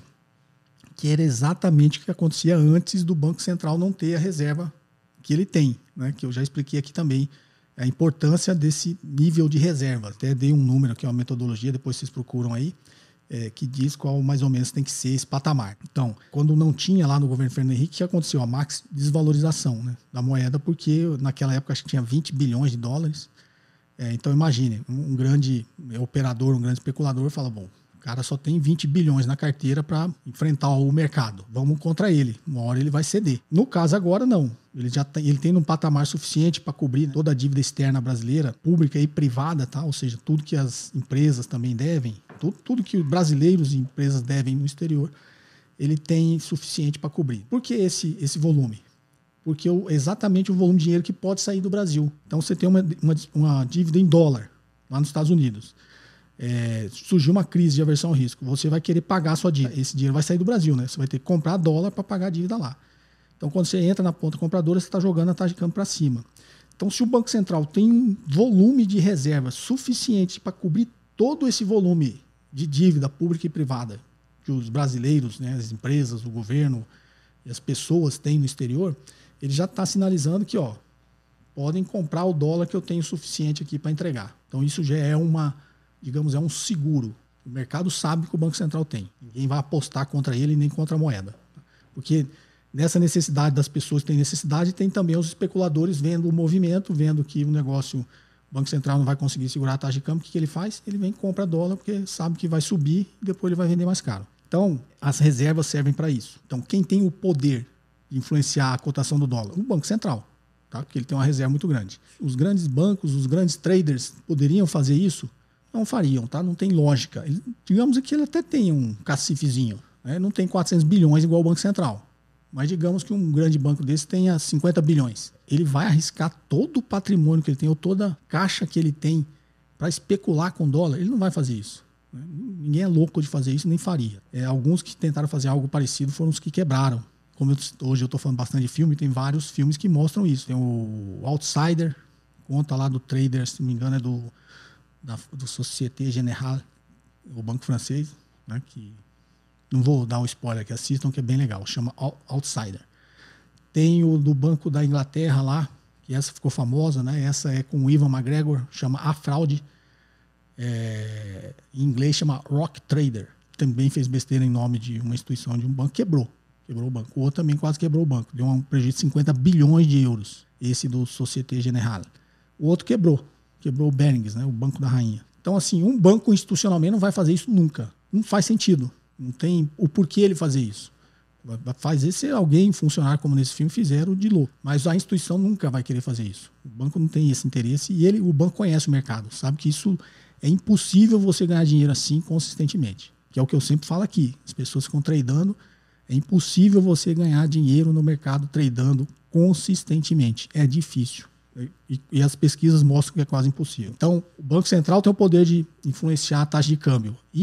Que era exatamente o que acontecia antes do Banco Central não ter a reserva que ele tem, né? Que eu já expliquei aqui também a importância desse nível de reserva. Até dei um número aqui, uma metodologia, depois vocês procuram aí, que diz qual mais ou menos tem que ser esse patamar. Então, quando não tinha lá no governo Fernando Henrique, o que aconteceu? A max desvalorização, né, da moeda, porque naquela época acho que tinha 20 bilhões de dólares. Então imagine, um grande operador, um grande especulador fala, bom, o cara só tem 20 bilhões na carteira para enfrentar o mercado. Vamos contra ele. Uma hora ele vai ceder. No caso agora, não. Ele tem um patamar suficiente para cobrir, né, toda a dívida externa brasileira, pública e privada, tá? Ou seja, tudo que as empresas também devem, tudo que os brasileiros e empresas devem no exterior, ele tem suficiente para cobrir. Por que esse volume? Porque exatamente o volume de dinheiro que pode sair do Brasil. Então você tem uma dívida em dólar lá nos Estados Unidos. Surgiu uma crise de aversão ao risco. Você vai querer pagar a sua dívida. Esse dinheiro vai sair do Brasil, né? Você vai ter que comprar dólar para pagar a dívida lá. Então, quando você entra na ponta compradora, você está jogando a taxa de câmbio para cima. Então, se o Banco Central tem um volume de reserva suficiente para cobrir todo esse volume de dívida pública e privada que os brasileiros, né, as empresas, o governo e as pessoas têm no exterior, ele já está sinalizando que podem comprar o dólar que eu tenho suficiente aqui para entregar. Então, isso já é um seguro. O mercado sabe que o Banco Central tem. Ninguém vai apostar contra ele nem contra a moeda. Porque nessa necessidade das pessoas que têm necessidade, tem também os especuladores vendo o movimento, vendo que o negócio, o Banco Central não vai conseguir segurar a taxa de câmbio. O que ele faz? Ele vem e compra dólar porque sabe que vai subir e depois ele vai vender mais caro. Então, as reservas servem para isso. Então, quem tem o poder de influenciar a cotação do dólar? O Banco Central, tá? Porque ele tem uma reserva muito grande. Os grandes bancos, os grandes traders poderiam fazer isso? Não fariam, tá? Não tem lógica. Digamos que ele até tem um cacifezinho, né? Não tem 400 bilhões igual o Banco Central. Mas digamos que um grande banco desse tenha 50 bilhões. Ele vai arriscar todo o patrimônio que ele tem, ou toda a caixa que ele tem, para especular com dólar? Ele não vai fazer isso. Ninguém é louco de fazer isso, nem faria. Alguns que tentaram fazer algo parecido foram os que quebraram. Como hoje eu estou falando bastante de filme, tem vários filmes que mostram isso. Tem o Outsider, conta lá do trader, se não me engano, é do Société Générale, o banco francês, né, que... Não vou dar um spoiler aqui, assistam que é bem legal, chama Outsider. Tem o do Banco da Inglaterra lá, que essa ficou famosa, né? Essa é com o Ivan McGregor, chama A Fraude. Em inglês chama Rock Trader. Também fez besteira em nome de uma instituição de um banco, quebrou o banco. O outro também quase quebrou o banco, deu um prejuízo de 50 bilhões de euros, esse do Société Générale. O outro quebrou o Barings, né? O Banco da Rainha. Então, assim, um banco institucionalmente não vai fazer isso nunca. Não faz sentido. Não tem o porquê ele fazer isso. Vai fazer se alguém, funcionário como nesse filme, fizeram de louco. Mas a instituição nunca vai querer fazer isso. O banco não tem esse interesse e o banco conhece o mercado. Sabe que isso é impossível você ganhar dinheiro assim consistentemente. Que é o que eu sempre falo aqui. As pessoas ficam tradando. É impossível você ganhar dinheiro no mercado tradando consistentemente. É difícil. E as pesquisas mostram que é quase impossível. Então, o Banco Central tem o poder de influenciar a taxa de câmbio. E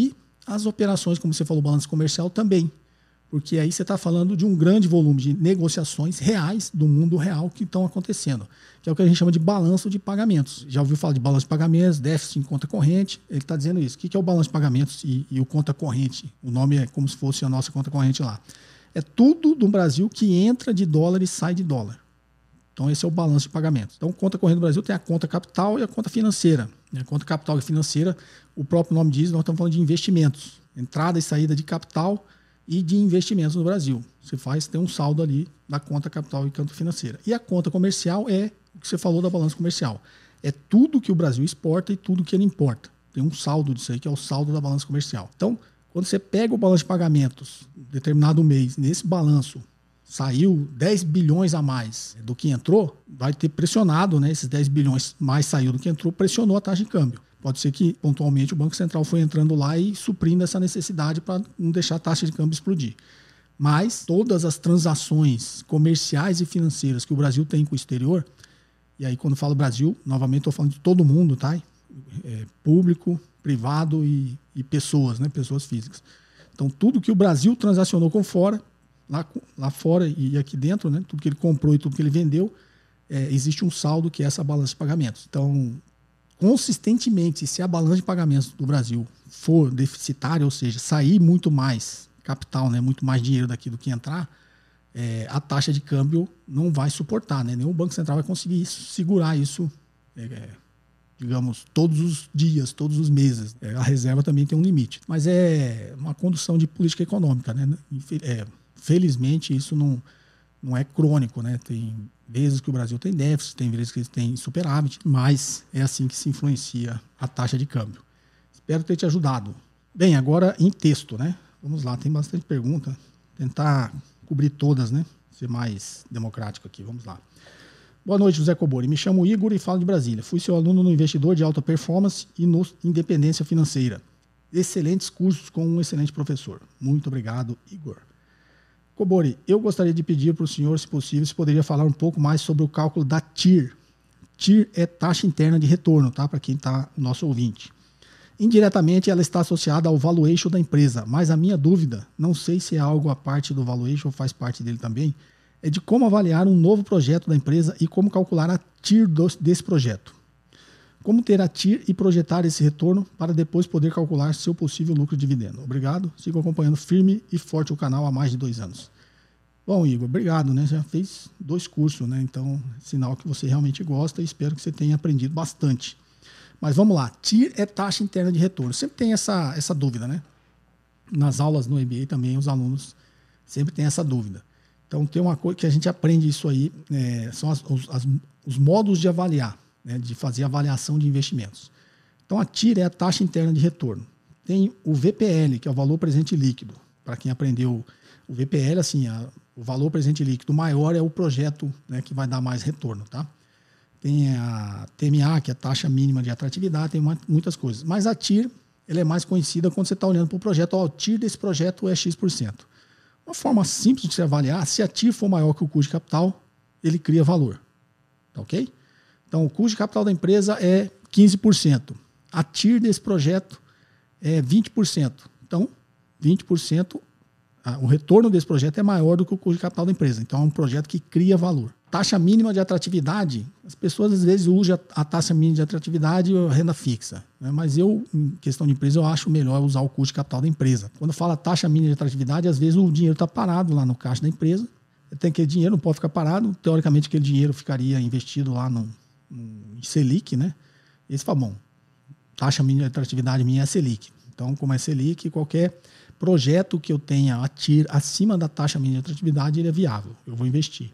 As operações, como você falou, balanço comercial também. Porque aí você está falando de um grande volume de negociações reais do mundo real que estão acontecendo, que é o que a gente chama de balanço de pagamentos. Já ouviu falar de balanço de pagamentos, déficit em conta corrente? Ele está dizendo isso. O que é o balanço de pagamentos e o conta corrente? O nome é como se fosse a nossa conta corrente lá. É tudo do Brasil que entra de dólar e sai de dólar. Então esse é o balanço de pagamentos. Então conta corrente do Brasil tem a conta capital e a conta financeira. A conta capital e financeira, o próprio nome diz, nós estamos falando de investimentos. Entrada e saída de capital e de investimentos no Brasil. Você tem um saldo ali da conta capital e conta financeira. E a conta comercial é o que você falou da balança comercial. É tudo que o Brasil exporta e tudo que ele importa. Tem um saldo disso aí, que é o saldo da balança comercial. Então, quando você pega o balanço de pagamentos, determinado mês, nesse balanço, saiu 10 bilhões a mais do que entrou, vai ter pressionado, né? Esses 10 bilhões mais saiu do que entrou, pressionou a taxa de câmbio. Pode ser que, pontualmente, o Banco Central foi entrando lá e suprindo essa necessidade para não deixar a taxa de câmbio explodir. Mas todas as transações comerciais e financeiras que o Brasil tem com o exterior, e aí quando eu falo Brasil, novamente estou falando de todo mundo, tá? Público, privado e pessoas, né? Pessoas físicas. Então tudo que o Brasil transacionou com fora, lá fora e aqui dentro, né? Tudo que ele comprou e tudo que ele vendeu, existe um saldo que é essa balança de pagamentos. Então, consistentemente, se a balança de pagamentos do Brasil for deficitária, ou seja, sair muito mais capital, né, muito mais dinheiro daqui do que entrar, a taxa de câmbio não vai suportar, né? Nenhum Banco Central vai conseguir segurar isso, digamos, todos os dias, todos os meses. A reserva também tem um limite. Mas é uma condução de política econômica, né? Felizmente, isso não é crônico, né? Tem vezes que o Brasil tem déficit, tem vezes que ele tem superávit, mas é assim que se influencia a taxa de câmbio. Espero ter te ajudado. Bem, agora em texto, né? Vamos lá, tem bastante pergunta. Tentar cobrir todas, né? Ser mais democrático aqui, vamos lá. Boa noite, José Cobori. Me chamo Igor e falo de Brasília. Fui seu aluno no Investidor de Alta Performance e no Independência Financeira. Excelentes cursos com um excelente professor. Muito obrigado, Igor. Cobori, eu gostaria de pedir para o senhor, se possível, se poderia falar um pouco mais sobre o cálculo da TIR. TIR é taxa interna de retorno, tá? Para quem está o nosso ouvinte. Indiretamente, ela está associada ao valuation da empresa, mas a minha dúvida, não sei se é algo à parte do valuation ou faz parte dele também, é de como avaliar um novo projeto da empresa e como calcular a TIR desse projeto. Como ter a TIR e projetar esse retorno para depois poder calcular seu possível lucro de dividendo. Obrigado. Sigo acompanhando firme e forte o canal há mais de 2 anos. Bom, Igor, obrigado, né? Já fez 2 cursos, né? Então, sinal que você realmente gosta e espero que você tenha aprendido bastante. Mas vamos lá. TIR é taxa interna de retorno. Sempre tem essa dúvida, né? Nas aulas no MBA também os alunos sempre têm essa dúvida. Então, tem uma coisa que a gente aprende isso aí, são os modos de avaliar, né, de fazer avaliação de investimentos. Então, a TIR é a taxa interna de retorno. Tem o VPL, que é o valor presente líquido. Para quem aprendeu o VPL, assim, o valor presente líquido maior é o projeto, né, que vai dar mais retorno, tá? Tem a TMA, que é a taxa mínima de atratividade, tem muitas coisas. Mas a TIR, ela é mais conhecida quando você está olhando para o projeto. O TIR desse projeto é X%. Uma forma simples de se avaliar, se a TIR for maior que o custo de capital, ele cria valor. Tá ok? Então, o custo de capital da empresa é 15%. A TIR desse projeto é 20%. Então, 20%, o retorno desse projeto é maior do que o custo de capital da empresa. Então, é um projeto que cria valor. Taxa mínima de atratividade, as pessoas às vezes usam a taxa mínima de atratividade ou renda fixa. Né? Mas eu, em questão de empresa, eu acho melhor usar o custo de capital da empresa. Quando fala taxa mínima de atratividade, às vezes o dinheiro está parado lá no caixa da empresa. Tem aquele dinheiro, não pode ficar parado. Teoricamente, aquele dinheiro ficaria investido lá no Selic, né? E você fala, bom, taxa mínima de atratividade minha é Selic. Então, como é Selic, qualquer projeto que eu tenha a TIR acima da taxa mínima de atratividade, ele é viável. Eu vou investir.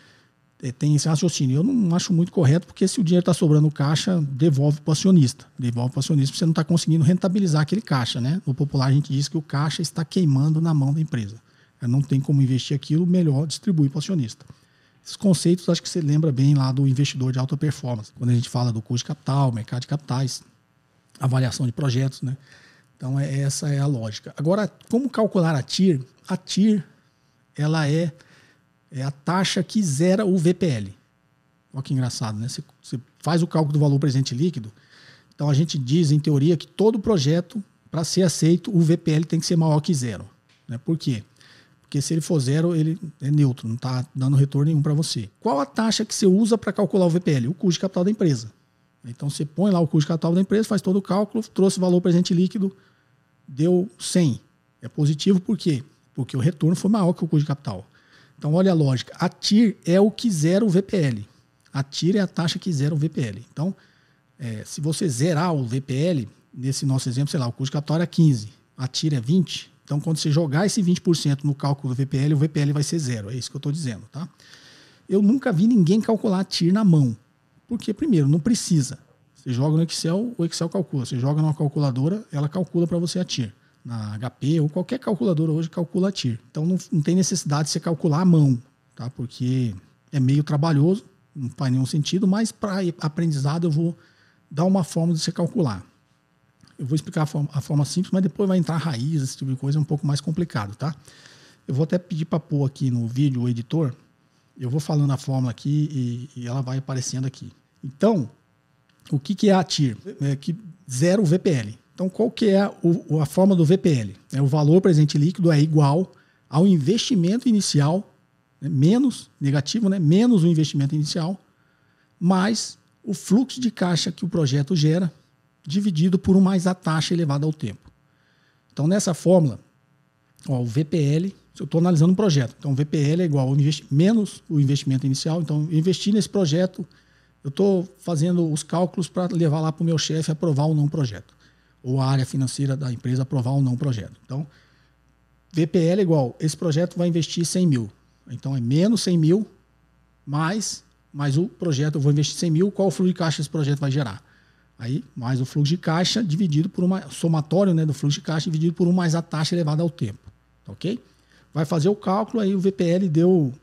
Tem esse raciocínio. Eu não acho muito correto, porque se o dinheiro está sobrando no caixa, devolve para o acionista. Devolve para o acionista, porque você não está conseguindo rentabilizar aquele caixa, né? No popular, a gente diz que o caixa está queimando na mão da empresa. Não tem como investir aquilo, melhor distribuir para o acionista. Esses conceitos, acho que você lembra bem lá do investidor de alta performance, quando a gente fala do custo de capital, mercado de capitais, avaliação de projetos, né? Então, essa é a lógica. Agora, como calcular a TIR? A TIR, ela é a taxa que zera o VPL. Olha que engraçado, né? Você faz o cálculo do valor presente líquido. Então, a gente diz, em teoria, que todo projeto para ser aceito, o VPL tem que ser maior que 0. Né? Por quê? Porque se ele for 0, ele é neutro, não está dando retorno nenhum para você. Qual a taxa que você usa para calcular o VPL? O custo de capital da empresa. Então você põe lá o custo de capital da empresa, faz todo o cálculo, trouxe o valor presente líquido, deu 100. É positivo por quê? Porque o retorno foi maior que o custo de capital. Então olha a lógica. A TIR é o que zera o VPL. A TIR é a taxa que zera o VPL. Então, se você zerar o VPL, nesse nosso exemplo, sei lá, o custo de capital era 15, a TIR é 20. Então, quando você jogar esse 20% no cálculo do VPL, o VPL vai ser 0. É isso que eu estou dizendo, tá? Eu nunca vi ninguém calcular a TIR na mão. Porque, primeiro, não precisa. Você joga no Excel, o Excel calcula. Você joga numa calculadora, ela calcula para você a TIR. Na HP ou qualquer calculadora hoje calcula a TIR. Então, não tem necessidade de você calcular à mão, tá? Porque é meio trabalhoso, não faz nenhum sentido, mas para aprendizado eu vou dar uma forma de você calcular. Eu vou explicar a forma simples, mas depois vai entrar raiz, esse tipo de coisa, é um pouco mais complicado, tá? Eu vou até pedir para pôr aqui no vídeo o editor, eu vou falando a fórmula aqui e ela vai aparecendo aqui. Então, o que é a TIR? É que zera o VPL. Então, qual que é a forma do VPL? O valor presente líquido é igual ao investimento inicial, né, menos, negativo, né, menos o investimento inicial, mais o fluxo de caixa que o projeto gera, dividido por 1 mais a taxa elevada ao tempo. Então, nessa fórmula, o VPL, eu estou analisando um projeto, então o VPL é igual ao menos o investimento inicial. Então, eu investi nesse projeto, eu estou fazendo os cálculos para levar lá para o meu chefe aprovar ou não o projeto, ou a área financeira da empresa aprovar ou não o projeto. Então, VPL é igual, esse projeto vai investir 100 mil. Então, é menos 100 mil, mais o projeto, eu vou investir 100 mil, qual o fluxo de caixa esse projeto vai gerar? Aí, mais o fluxo de caixa dividido por somatório, né, do fluxo de caixa dividido por 1 mais a taxa elevada ao tempo. Tá, ok? Vai fazer o cálculo, aí o VPL deu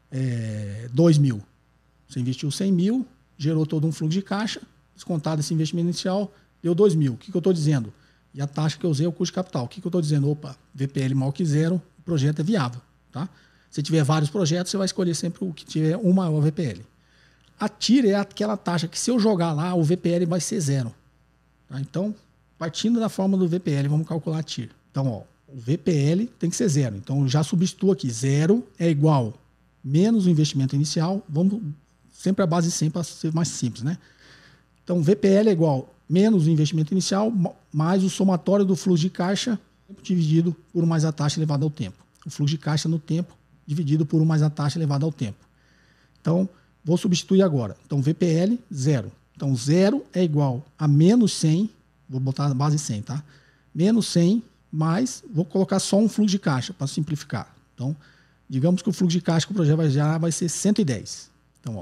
2 mil. Você investiu 100 mil, gerou todo um fluxo de caixa, descontado esse investimento inicial, deu 2 mil. O que eu estou dizendo? E a taxa que eu usei é o custo de capital. O que eu estou dizendo? Opa, VPL maior que 0, o projeto é viável. Tá? Se tiver vários projetos, você vai escolher sempre o que tiver um maior VPL. A TIR é aquela taxa que se eu jogar lá, o VPL vai ser 0. Tá? Então, partindo da fórmula do VPL, vamos calcular a TIR. Então, o VPL tem que ser 0. Então, eu já substituo aqui. 0 é igual menos o investimento inicial. Vamos sempre a base 100 para ser mais simples, né? Então, VPL é igual menos o investimento inicial mais o somatório do fluxo de caixa dividido por 1 mais a taxa elevada ao tempo. O fluxo de caixa no tempo dividido por 1 mais a taxa elevada ao tempo. Então, vou substituir agora. Então, VPL, 0. Então, 0 é igual a menos 100, vou botar a base 100, tá? Menos 100 mais, vou colocar só um fluxo de caixa para simplificar. Então, digamos que o fluxo de caixa que o projeto vai gerar vai ser 110. Então,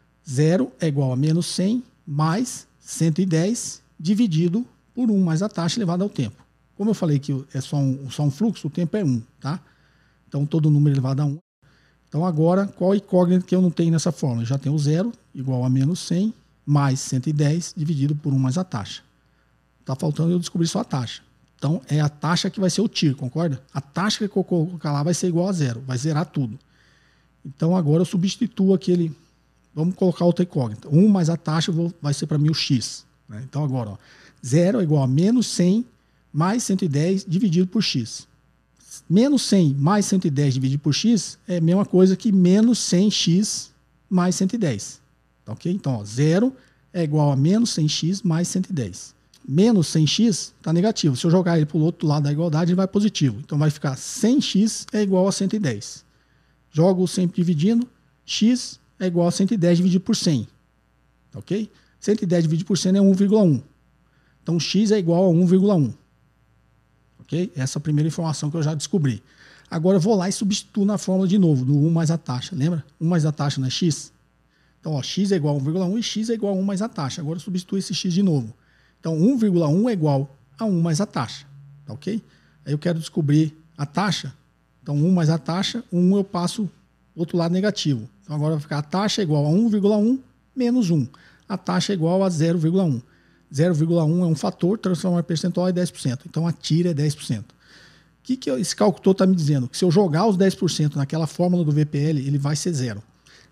0 é igual a menos 100 mais 110 dividido por 1 mais a taxa elevada ao tempo. Como eu falei que é só um fluxo, o tempo é 1, tá? Então, todo número elevado a 1. Então, agora, qual a incógnita que eu não tenho nessa fórmula? Eu já tenho 0 igual a menos 100 mais 110 dividido por 1 mais a taxa. Está faltando eu descobrir só a taxa. Então, é a taxa que vai ser o TIR, concorda? A taxa que eu colocar lá vai ser igual a 0, vai zerar tudo. Então, agora eu substituo aquele... Vamos colocar outra incógnita. 1 mais a taxa vai ser para mim o X. Né? Então, agora, 0 é igual a menos 100 mais 110 dividido por X. Menos 100 mais 110 dividido por X é a mesma coisa que menos 100x mais 110. Tá, ok? Então, 0 é igual a menos 100x mais 110. Menos 100x está negativo. Se eu jogar ele para o outro lado da igualdade, ele vai positivo. Então, vai ficar 100x é igual a 110. Jogo sempre dividindo. X é igual a 110 dividido por 100. Tá, ok? 110 dividido por 100 é 1,1. Então, x é igual a 1,1. Okay? Essa é a primeira informação que eu já descobri. Agora eu vou lá e substituo na fórmula de novo, do 1 mais a taxa. Lembra? 1 mais a taxa não é x? Então, x é igual a 1,1 e x é igual a 1 mais a taxa. Agora eu substituo esse x de novo. Então, 1,1 é igual a 1 mais a taxa. Tá, ok? Aí eu quero descobrir a taxa. Então, 1 mais a taxa, 1 eu passo o outro lado negativo. Então, agora vai ficar a taxa é igual a 1,1 menos 1. A taxa é igual a 0,1. 0,1 é um fator, transformar em percentual é 10%. Então, a TIR é 10%. O que esse cálculo todo está me dizendo? Que se eu jogar os 10% naquela fórmula do VPL, ele vai ser 0.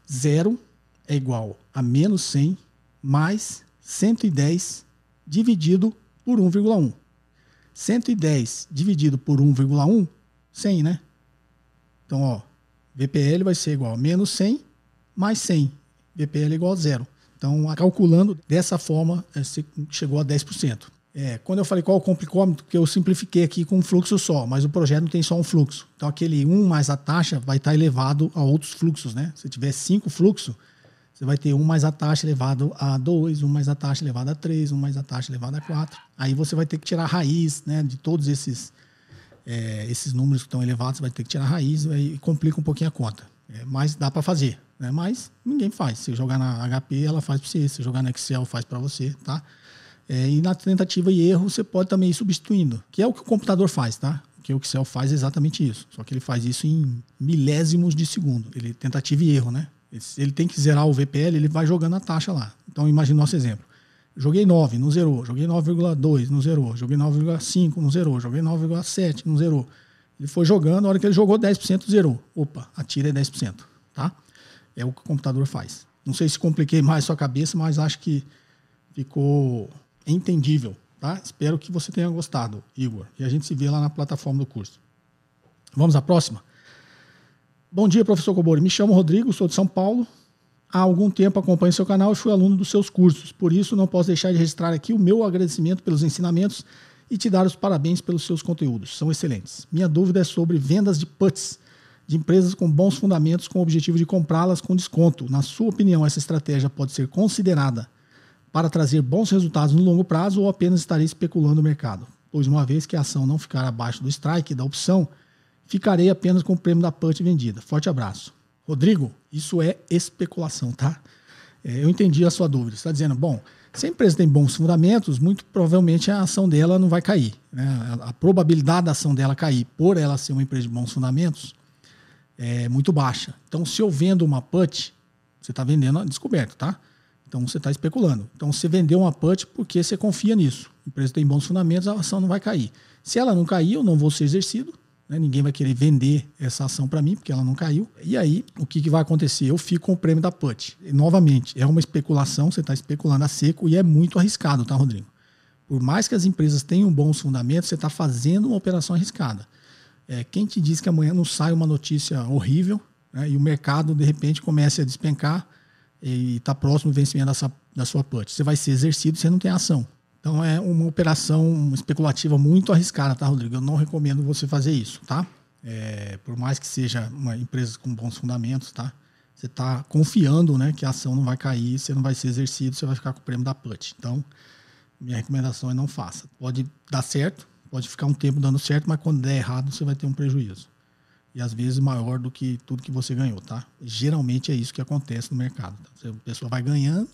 0 é igual a menos 100 mais 110 dividido por 1,1. 110 dividido por 1,1, 100, né? Então, ó, VPL vai ser igual a menos 100 mais 100. VPL é igual a 0. Então, calculando dessa forma, você chegou a 10%. Quando eu falei qual o complicômetro, que eu simplifiquei aqui com um fluxo só, mas o projeto não tem só um fluxo. Então, aquele 1 mais a taxa vai estar elevado a outros fluxos, né? Se tiver 5 fluxos, você vai ter 1 mais a taxa elevado a 2, 1 mais a taxa elevado a 3, 1 mais a taxa elevado a 4. Aí você vai ter que tirar a raiz, né, de todos esses números que estão elevados, você vai ter que tirar a raiz e complica um pouquinho a conta. Mas dá para fazer, né? Mas ninguém faz. Se jogar na HP, ela faz para você. Se jogar no Excel, faz para você, tá? E na tentativa e erro, você pode também ir substituindo, que é o que o computador faz, tá? O que o Excel faz é exatamente isso. Só que ele faz isso em milésimos de segundo. Ele tentativa e erro, né? Ele tem que zerar o VPL, ele vai jogando a taxa lá. Então, imagina o nosso exemplo. Joguei 9, não zerou. Joguei 9,2, não zerou. Joguei 9,5, não zerou. Joguei 9,7, não zerou. Ele foi jogando, a hora que ele jogou 10%, zerou. Opa, a tira é 10%, tá? É o que o computador faz. Não sei se compliquei mais a sua cabeça, mas acho que ficou entendível, tá? Espero que você tenha gostado, Igor. E a gente se vê lá na plataforma do curso. Vamos à próxima? Bom dia, professor Cobori. Me chamo Rodrigo, sou de São Paulo. Há algum tempo acompanho seu canal e fui aluno dos seus cursos. Por isso, não posso deixar de registrar aqui o meu agradecimento pelos ensinamentos e te dar os parabéns pelos seus conteúdos. São excelentes. Minha dúvida é sobre vendas de puts, de empresas com bons fundamentos com o objetivo de comprá-las com desconto. Na sua opinião, essa estratégia pode ser considerada para trazer bons resultados no longo prazo ou apenas estarei especulando o mercado? Pois uma vez que a ação não ficar abaixo do strike da opção, ficarei apenas com o prêmio da put vendida. Forte abraço. Rodrigo, isso é especulação, tá? Eu entendi a sua dúvida. Você está dizendo, bom, se a empresa tem bons fundamentos, muito provavelmente a ação dela não vai cair, né? A probabilidade da ação dela cair por ela ser uma empresa de bons fundamentos é muito baixa. Então, se eu vendo uma put, você está vendendo a descoberto, tá? Então, você está especulando. Então, você vendeu uma put porque você confia nisso. A empresa tem bons fundamentos, a ação não vai cair. Se ela não cair, eu não vou ser exercido. Né? Ninguém vai querer vender essa ação para mim, porque ela não caiu. E aí, o que vai acontecer? Eu fico com o prêmio da put. E, novamente, é uma especulação, você está especulando a seco e é muito arriscado, tá, Rodrigo? Por mais que as empresas tenham bons fundamentos, você está fazendo uma operação arriscada. Quem te diz que amanhã não sai uma notícia horrível, né? E o mercado, de repente, comece a despencar e está próximo do vencimento da sua put? Você vai ser exercido e você não tem ação. Então é uma operação especulativa muito arriscada, tá, Rodrigo? Eu não recomendo você fazer isso, tá? Por mais que seja uma empresa com bons fundamentos, tá? Você está confiando, né, que a ação não vai cair, você não vai ser exercido, você vai ficar com o prêmio da put. Então, minha recomendação é não faça. Pode dar certo, pode ficar um tempo dando certo, mas quando der errado, você vai ter um prejuízo. E às vezes maior do que tudo que você ganhou, tá? Geralmente é isso que acontece no mercado. Tá? A pessoa vai ganhando,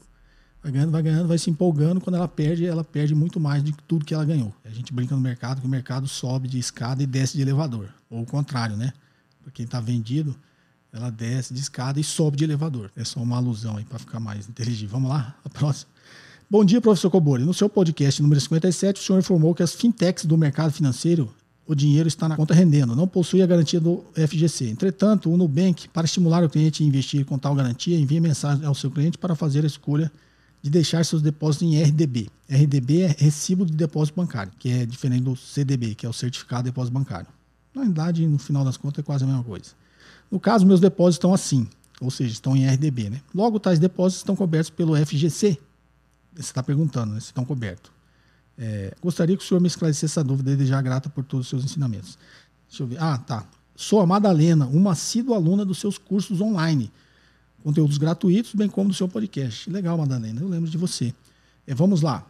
vai se empolgando. Quando ela perde muito mais do que tudo que ela ganhou. A gente brinca no mercado que o mercado sobe de escada e desce de elevador. Ou o contrário, né? Para quem está vendido, ela desce de escada e sobe de elevador. É só uma alusão aí para ficar mais inteligível. Vamos lá? A próxima. Bom dia, professor Cobori. No seu podcast número 57, o senhor informou que as fintechs do mercado financeiro, o dinheiro está na conta rendendo, não possui a garantia do FGC. Entretanto, o Nubank, para estimular o cliente a investir com tal garantia, envia mensagem ao seu cliente para fazer a escolha de deixar seus depósitos em RDB. RDB é Recibo de Depósito Bancário, que é diferente do CDB, que é o Certificado de Depósito Bancário. Na verdade, no final das contas, é quase a mesma coisa. No caso, meus depósitos estão assim, ou seja, estão em RDB, né? Logo, tais depósitos estão cobertos pelo FGC. Você está perguntando, né, se estão cobertos. Gostaria que o senhor me esclarecesse essa dúvida e desejar grata por todos os seus ensinamentos. Deixa eu ver. Tá. Sou a Madalena, uma assídua aluna dos seus cursos online. Conteúdos gratuitos, bem como do seu podcast. Legal, Madalena, eu lembro de você. Vamos lá.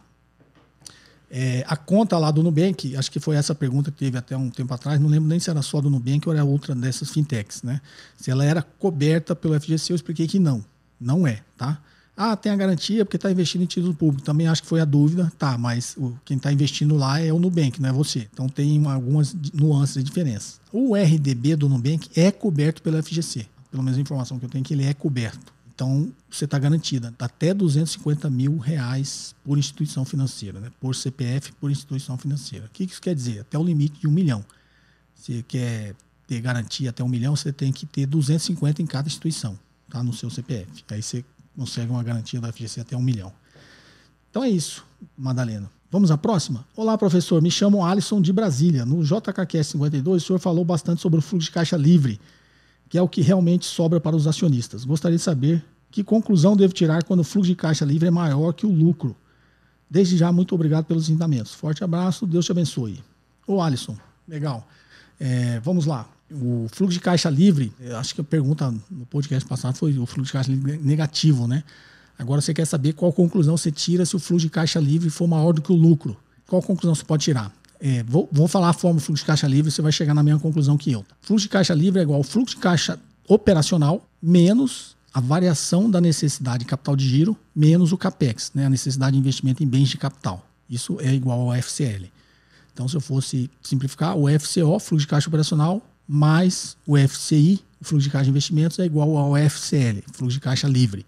A conta lá do Nubank, acho que foi essa pergunta que teve até um tempo atrás, não lembro nem se era só do Nubank ou era outra dessas fintechs, né? Se ela era coberta pelo FGC, eu expliquei que não. Não é, tá? Tem a garantia porque está investindo em título público. Também acho que foi a dúvida. Tá, mas quem está investindo lá é o Nubank, não é você. Então tem algumas nuances de diferença. O RDB do Nubank é coberto pelo FGC. Pelo menos a informação que eu tenho é que ele é coberto. Então você está garantida até R$250 mil por instituição financeira, né? Por CPF, por instituição financeira. O que isso quer dizer? Até o limite de 1 milhão. Se quer ter garantia até 1 milhão, você tem que ter 250 em cada instituição, tá? No seu CPF. Aí você consegue uma garantia da FGC até 1 milhão. Então é isso, Madalena. Vamos à próxima? Olá, professor. Me chamo Alisson de Brasília. No JKQS 52, o senhor falou bastante sobre o fluxo de caixa livre, que é o que realmente sobra para os acionistas. Gostaria de saber que conclusão devo tirar quando o fluxo de caixa livre é maior que o lucro. Desde já, muito obrigado pelos ensinamentos. Forte abraço, Deus te abençoe. Ô, Alisson, legal. Vamos lá. O fluxo de caixa livre, acho que a pergunta no podcast passado foi o fluxo de caixa livre negativo, né? Agora você quer saber qual conclusão você tira se o fluxo de caixa livre for maior do que o lucro. Qual conclusão você pode tirar? Vou falar a forma do fluxo de caixa livre, você vai chegar na mesma conclusão que eu. Fluxo de caixa livre é igual ao fluxo de caixa operacional menos a variação da necessidade de capital de giro menos o CAPEX, né? A necessidade de investimento em bens de capital. Isso é igual ao FCL. Então, se eu fosse simplificar, o FCO, fluxo de caixa operacional, mais o FCI, o fluxo de caixa de investimentos, é igual ao FCL, fluxo de caixa livre.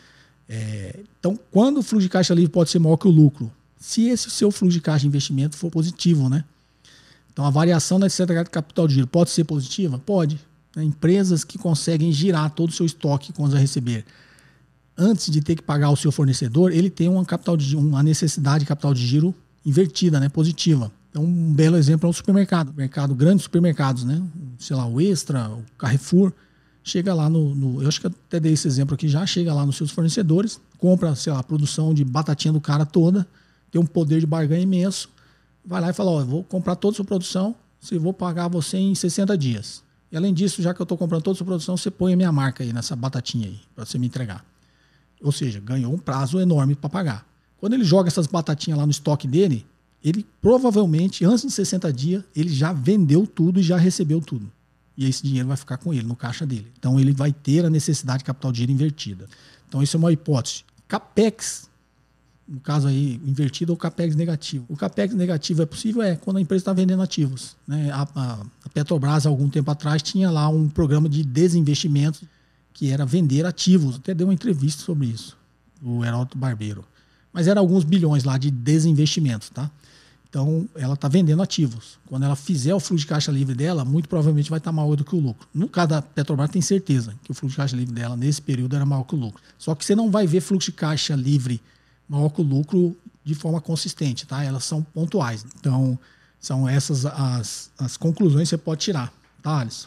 Então, quando o fluxo de caixa livre pode ser maior que o lucro? Se esse seu fluxo de caixa de investimento for positivo, né? Então, a variação da necessidade de capital de giro pode ser positiva? Pode. Empresas que conseguem girar todo o seu estoque quando vai receber antes de ter que pagar o seu fornecedor, ele tem uma necessidade de capital de giro invertida, né? Positiva. Então, um belo exemplo é o supermercado. Grandes supermercados, né? Sei lá, o Extra, o Carrefour. Chega lá eu acho que eu até dei esse exemplo aqui já, chega lá nos seus fornecedores, compra, sei lá, a produção de batatinha do cara toda, tem um poder de barganha imenso, vai lá e fala, eu vou comprar toda a sua produção, vou pagar você em 60 dias. E além disso, já que eu estou comprando toda a sua produção, você põe a minha marca aí nessa batatinha aí, para você me entregar. Ou seja, ganhou um prazo enorme para pagar. Quando ele joga essas batatinhas lá no estoque dele, ele provavelmente, antes de 60 dias, ele já vendeu tudo e já recebeu tudo. E esse dinheiro vai ficar com ele, no caixa dele. Então ele vai ter a necessidade de capital de giro invertida. Então isso é uma hipótese. CAPEX, no caso aí, invertido ou CAPEX negativo. O CAPEX negativo é possível quando a empresa está vendendo ativos, né? A Petrobras, há algum tempo atrás, tinha lá um programa de desinvestimento que era vender ativos. Até deu uma entrevista sobre isso, o Heródoto Barbeiro. Mas era alguns bilhões lá de desinvestimento, tá? Então, ela está vendendo ativos. Quando ela fizer o fluxo de caixa livre dela, muito provavelmente vai estar maior do que o lucro. No caso da Petrobras, tem certeza que o fluxo de caixa livre dela, nesse período, era maior que o lucro. Só que você não vai ver fluxo de caixa livre maior que o lucro de forma consistente, tá? Elas são pontuais. Então, são essas as conclusões que você pode tirar, tá, Alisson?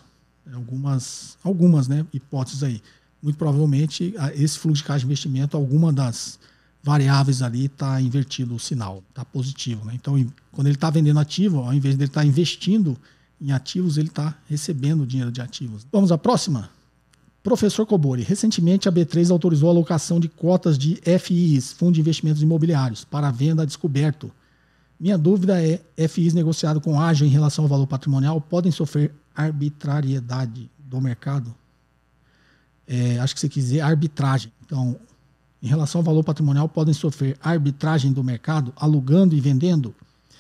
Algumas, né, hipóteses aí. Muito provavelmente, esse fluxo de caixa de investimento, alguma das variáveis ali está invertido o sinal, está positivo, né? Então, quando ele está vendendo ativo, ao invés de ele estar investindo em ativos, ele está recebendo dinheiro de ativos. Vamos à próxima? Professor Cobori, recentemente a B3 autorizou a alocação de cotas de FIs, Fundo de Investimentos Imobiliários, para venda a descoberto. Minha dúvida é, FIs negociados com ágio em relação ao valor patrimonial podem sofrer arbitrariedade do mercado? Acho que você quis dizer arbitragem. Então, em relação ao valor patrimonial, podem sofrer arbitragem do mercado, alugando e vendendo,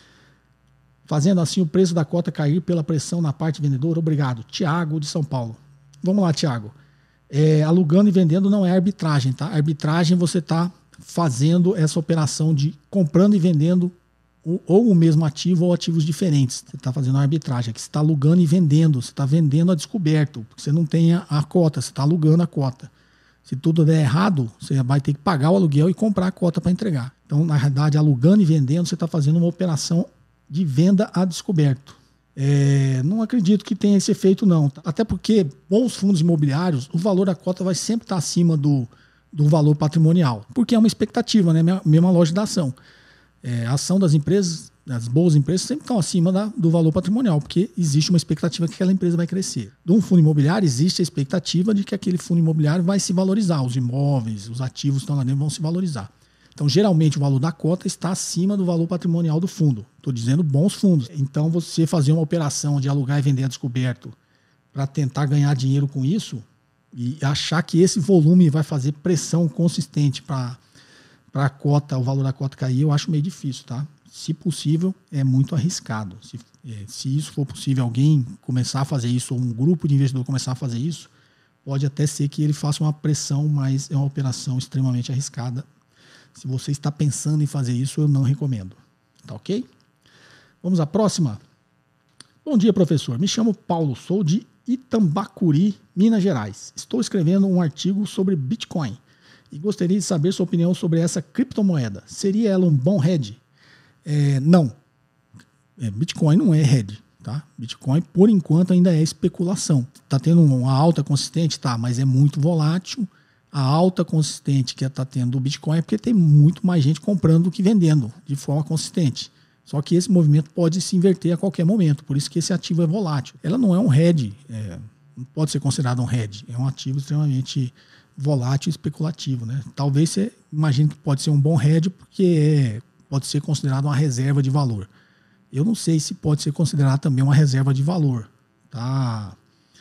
fazendo assim o preço da cota cair pela pressão na parte vendedora? Obrigado. Tiago, de São Paulo. Vamos lá, Tiago. Alugando e vendendo não é arbitragem, tá? Arbitragem, você está fazendo essa operação de comprando e vendendo ou o mesmo ativo ou ativos diferentes. Você está fazendo a arbitragem. Aqui você está alugando e vendendo. Você está vendendo a descoberto, porque você não tem a cota, você está alugando a cota. Se tudo der errado, você vai ter que pagar o aluguel e comprar a cota para entregar. Então, na verdade, alugando e vendendo, você está fazendo uma operação de venda a descoberto. Não acredito que tenha esse efeito, não. Até porque, bons fundos imobiliários, o valor da cota vai sempre estar acima do valor patrimonial. Porque é uma expectativa, né? Mesma lógica da ação. A ação das empresas, as boas empresas, sempre estão acima do valor patrimonial, porque existe uma expectativa que aquela empresa vai crescer. De um fundo imobiliário, existe a expectativa de que aquele fundo imobiliário vai se valorizar, os imóveis, os ativos que estão lá dentro vão se valorizar. Então, geralmente, o valor da cota está acima do valor patrimonial do fundo. Estou dizendo bons fundos. Então, você fazer uma operação de alugar e vender a descoberto para tentar ganhar dinheiro com isso e achar que esse volume vai fazer pressão consistente para a cota, o valor da cota cair, eu acho meio difícil, tá? Se possível, é muito arriscado. Se isso for possível, alguém começar a fazer isso, ou um grupo de investidor começar a fazer isso, pode até ser que ele faça uma pressão, mas é uma operação extremamente arriscada. Se você está pensando em fazer isso, eu não recomendo. Tá ok? Vamos à próxima. Bom dia, professor. Me chamo Paulo, sou de Itambacuri, Minas Gerais. Estou escrevendo um artigo sobre Bitcoin e gostaria de saber sua opinião sobre essa criptomoeda. Seria ela um bom hedge? Não. Bitcoin não é hedge. Tá? Bitcoin, por enquanto, ainda é especulação. Está tendo uma alta consistente? Tá, mas é muito volátil. A alta consistente que está tendo do Bitcoin é porque tem muito mais gente comprando do que vendendo de forma consistente. Só que esse movimento pode se inverter a qualquer momento, por isso que esse ativo é volátil. Ela não é um hedge, não pode ser considerado um hedge, é um ativo extremamente volátil e especulativo, né? Talvez você imagine que pode ser um bom hedge porque pode ser considerado uma reserva de valor. Eu não sei se pode ser considerado também uma reserva de valor, tá,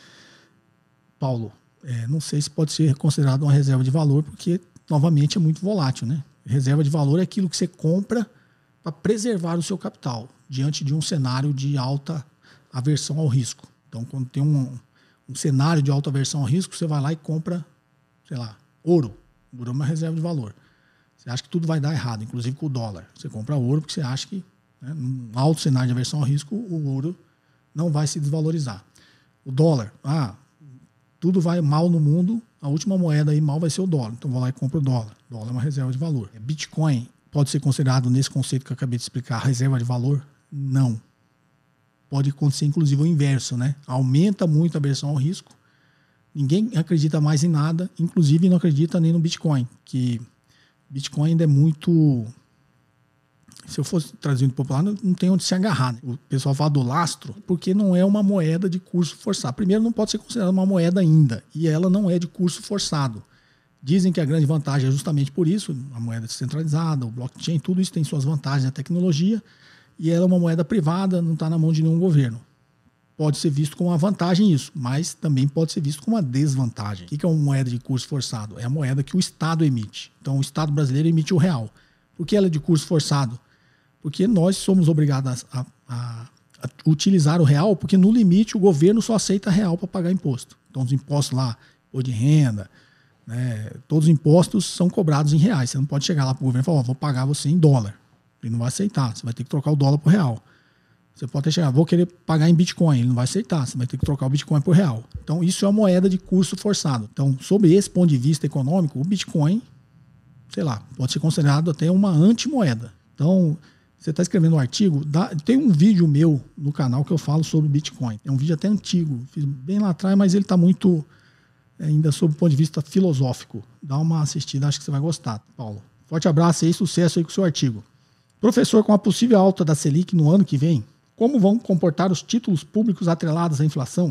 Paulo? Não sei se pode ser considerado uma reserva de valor porque, novamente, é muito volátil, né? Reserva de valor é aquilo que você compra para preservar o seu capital diante de um cenário de alta aversão ao risco. Então, quando tem um cenário de alta aversão ao risco, você vai lá e compra, sei lá, ouro. Ouro é uma reserva de valor. Você acha que tudo vai dar errado, inclusive com o dólar. Você compra ouro porque você acha que, num alto cenário de aversão ao risco, o ouro não vai se desvalorizar. O dólar, tudo vai mal no mundo, a última moeda aí mal vai ser o dólar. Então, vou lá e compro o dólar. O dólar é uma reserva de valor. Bitcoin pode ser considerado, nesse conceito que eu acabei de explicar, reserva de valor? Não. Pode acontecer, inclusive, o inverso, né? Aumenta muito a aversão ao risco. Ninguém acredita mais em nada, inclusive não acredita nem no Bitcoin, que Bitcoin ainda é muito... Se eu fosse trazer muito popular, não tem onde se agarrar, né? O pessoal fala do lastro, porque não é uma moeda de curso forçado. Primeiro, não pode ser considerada uma moeda ainda, e ela não é de curso forçado. Dizem que a grande vantagem é justamente por isso, a moeda descentralizada, o blockchain, tudo isso tem suas vantagens, a tecnologia, e ela é uma moeda privada, não está na mão de nenhum governo. Pode ser visto como uma vantagem isso, mas também pode ser visto como uma desvantagem. O que é uma moeda de curso forçado? É a moeda que o Estado emite. Então, o Estado brasileiro emite o real. Por que ela é de curso forçado? Porque nós somos obrigados a utilizar o real, porque no limite o governo só aceita real para pagar imposto. Então, os impostos lá, imposto de renda, né, todos os impostos são cobrados em reais. Você não pode chegar lá para o governo e falar, vou pagar você em dólar. Ele não vai aceitar, você vai ter que trocar o dólar por real. Você pode até chegar, vou querer pagar em Bitcoin, ele não vai aceitar, você vai ter que trocar o Bitcoin por real. Então isso é uma moeda de curso forçado. Então, sob esse ponto de vista econômico, o Bitcoin, sei lá, pode ser considerado até uma antimoeda. Então, você está escrevendo um artigo, tem um vídeo meu no canal que eu falo sobre o Bitcoin. É um vídeo até antigo, fiz bem lá atrás, mas ele está muito ainda sob o ponto de vista filosófico. Dá uma assistida, acho que você vai gostar, Paulo. Forte abraço e sucesso aí com o seu artigo. Professor, com a possível alta da Selic no ano que vem, como vão comportar os títulos públicos atrelados à inflação?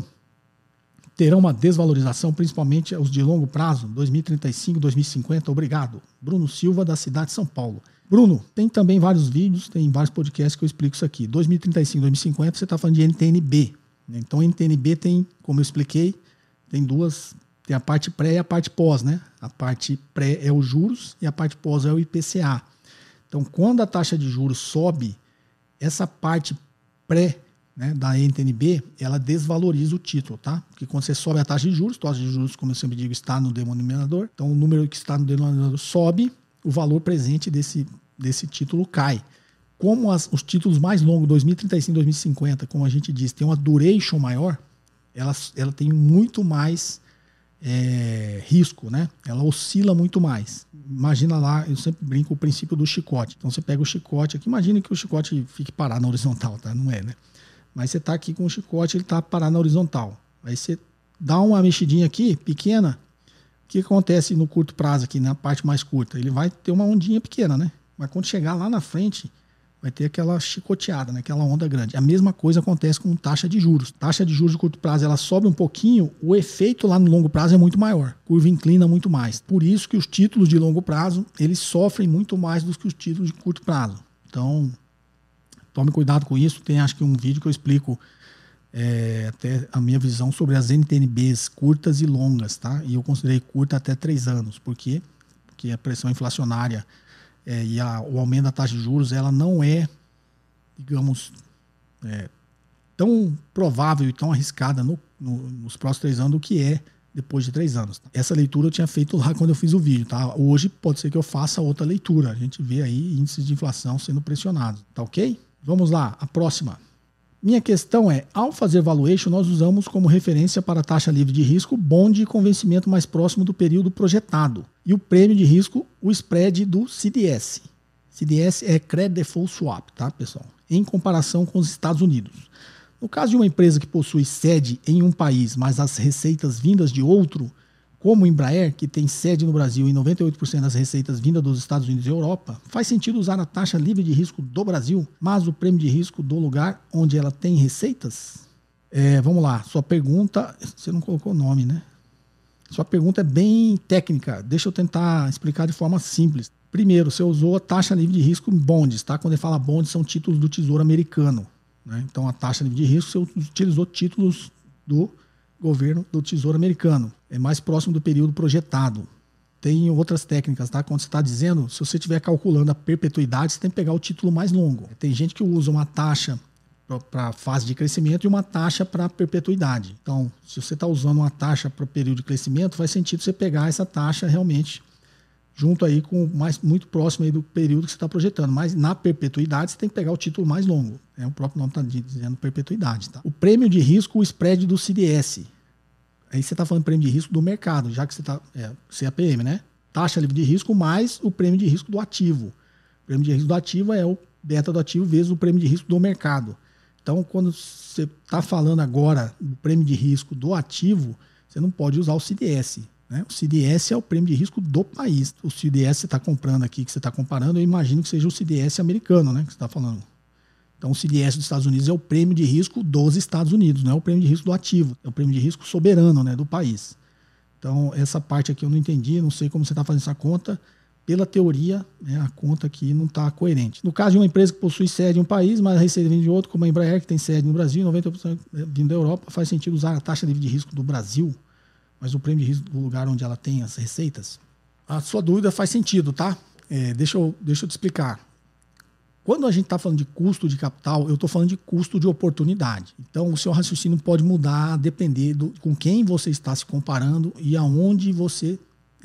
Terão uma desvalorização, principalmente os de longo prazo, 2035, 2050? Obrigado. Bruno Silva, da cidade de São Paulo. Bruno, tem também vários vídeos, tem vários podcasts que eu explico isso aqui. 2035, 2050, você está falando de NTN-B. Então, NTN-B tem, como eu expliquei, tem duas, tem a parte pré e a parte pós, né? A parte pré é os juros e a parte pós é o IPCA. Então, quando a taxa de juros sobe, essa parte pré, né, da NTN-B, ela desvaloriza o título, tá? Porque quando você sobe a taxa de juros, como eu sempre digo, está no denominador. Então, o número que está no denominador sobe, o valor presente desse título cai. Como os títulos mais longos, 2035, 2050, como a gente diz, tem uma duration maior, ela tem muito mais risco, né? Ela oscila muito mais. Imagina lá, eu sempre brinco o princípio do chicote. Então você pega o chicote aqui, imagina que o chicote fique parado na horizontal, tá? Não é, né? Mas você tá aqui com o chicote, ele tá parado na horizontal. Aí você dá uma mexidinha aqui, pequena, o que acontece no curto prazo aqui, na parte mais curta? Ele vai ter uma ondinha pequena, né? Mas quando chegar lá na frente, vai ter aquela chicoteada, né? Aquela onda grande. A mesma coisa acontece com taxa de juros. Taxa de juros de curto prazo, ela sobe um pouquinho, o efeito lá no longo prazo é muito maior. A curva inclina muito mais. Por isso que os títulos de longo prazo, eles sofrem muito mais do que os títulos de curto prazo. Então, tome cuidado com isso. Tem acho que um vídeo que eu explico até a minha visão sobre as NTN-Bs curtas e longas, tá? E eu considerei curta até 3 anos. Por quê? Porque a pressão inflacionária e o aumento da taxa de juros, ela não é, digamos, tão provável e tão arriscada nos próximos 3 anos do que é depois de 3 anos. Tá? Essa leitura eu tinha feito lá quando eu fiz o vídeo. Tá? Hoje pode ser que eu faça outra leitura. A gente vê aí índices de inflação sendo pressionados. Tá ok? Vamos lá, a próxima. Minha questão é, ao fazer valuation, nós usamos como referência para a taxa livre de risco bond com vencimento mais próximo do período projetado. E o prêmio de risco, o spread do CDS. CDS é Credit Default Swap, tá, pessoal? Em comparação com os Estados Unidos. No caso de uma empresa que possui sede em um país, mas as receitas vindas de outro, como o Embraer, que tem sede no Brasil e 98% das receitas vindas dos Estados Unidos e Europa, faz sentido usar a taxa livre de risco do Brasil, mas o prêmio de risco do lugar onde ela tem receitas? Vamos lá, sua pergunta, você não colocou o nome, né? Sua pergunta é bem técnica, deixa eu tentar explicar de forma simples. Primeiro, você usou a taxa livre de risco em bonds, tá? Quando ele fala bonds, são títulos do Tesouro Americano, né? Então, a taxa livre de risco, você utilizou títulos do governo do Tesouro Americano. É mais próximo do período projetado. Tem outras técnicas, tá? Quando você está dizendo, se você estiver calculando a perpetuidade, você tem que pegar o título mais longo. Tem gente que usa uma taxa para fase de crescimento e uma taxa para perpetuidade. Então, se você está usando uma taxa para o período de crescimento, faz sentido você pegar essa taxa realmente junto aí com muito próximo aí do período que você está projetando. Mas na perpetuidade você tem que pegar o título mais longo. O próprio nome está dizendo perpetuidade. Tá? O prêmio de risco, o spread do CDS. Aí você está falando prêmio de risco do mercado, já que você está... CAPM, né? Taxa livre de risco mais o prêmio de risco do ativo. O prêmio de risco do ativo é o beta do ativo vezes o prêmio de risco do mercado. Então, quando você está falando agora do prêmio de risco do ativo, você não pode usar o CDS. Né? O CDS é o prêmio de risco do país. O CDS que você está comprando aqui, que você está comparando, eu imagino que seja o CDS americano, né? Que você está falando. Então, o CDS dos Estados Unidos é o prêmio de risco dos Estados Unidos, não é o prêmio de risco do ativo, é o prêmio de risco soberano, né, do país. Então, essa parte aqui eu não entendi, não sei como você está fazendo essa conta. Pela teoria, né, a conta aqui não está coerente. No caso de uma empresa que possui sede em um país, mas a receita vem de outro, como a Embraer, que tem sede no Brasil, 90% vindo da Europa, faz sentido usar a taxa livre de risco do Brasil, mas o prêmio de risco do lugar onde ela tem as receitas? A sua dúvida faz sentido, tá? Deixa eu te explicar. Quando a gente está falando de custo de capital, eu estou falando de custo de oportunidade. Então, o seu raciocínio pode mudar a depender com quem você está se comparando e aonde você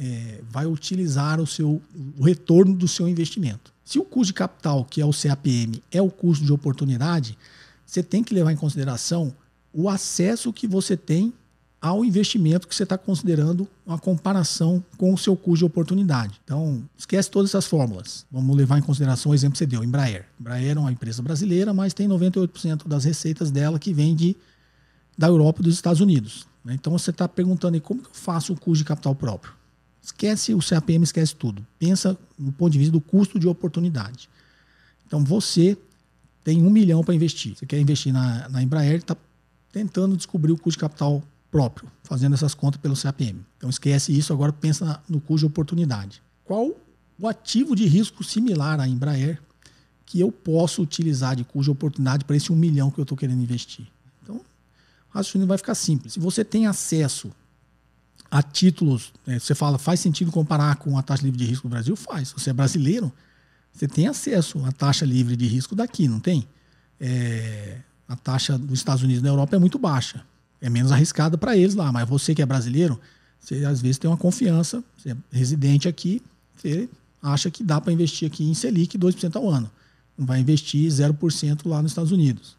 vai utilizar o retorno do seu investimento. Se o custo de capital, que é o CAPM, é o custo de oportunidade, você tem que levar em consideração o acesso que você tem ao investimento que você está considerando uma comparação com o seu custo de oportunidade. Então, esquece todas essas fórmulas. Vamos levar em consideração o exemplo que você deu, Embraer. Embraer é uma empresa brasileira, mas tem 98% das receitas dela que vem da Europa e dos Estados Unidos. Então, você está perguntando aí, como que eu faço o custo de capital próprio? Esquece o CAPM, esquece tudo. Pensa no ponto de vista do custo de oportunidade. Então, você tem 1 milhão para investir. Você quer investir na Embraer, está tentando descobrir o custo de capital próprio, fazendo essas contas pelo CAPM. Então esquece isso, agora pensa no custo de oportunidade. Qual o ativo de risco similar à Embraer que eu posso utilizar de custo de oportunidade para esse 1 milhão que eu estou querendo investir? Então, o raciocínio vai ficar simples. Se você tem acesso a títulos, você fala, faz sentido comparar com a taxa livre de risco do Brasil? Faz. Se você é brasileiro, você tem acesso à taxa livre de risco daqui, não tem? A taxa dos Estados Unidos e da Europa é muito baixa. É menos arriscada para eles lá, mas você que é brasileiro, você às vezes tem uma confiança, você é residente aqui, você acha que dá para investir aqui em Selic 2% ao ano. Não vai investir 0% lá nos Estados Unidos,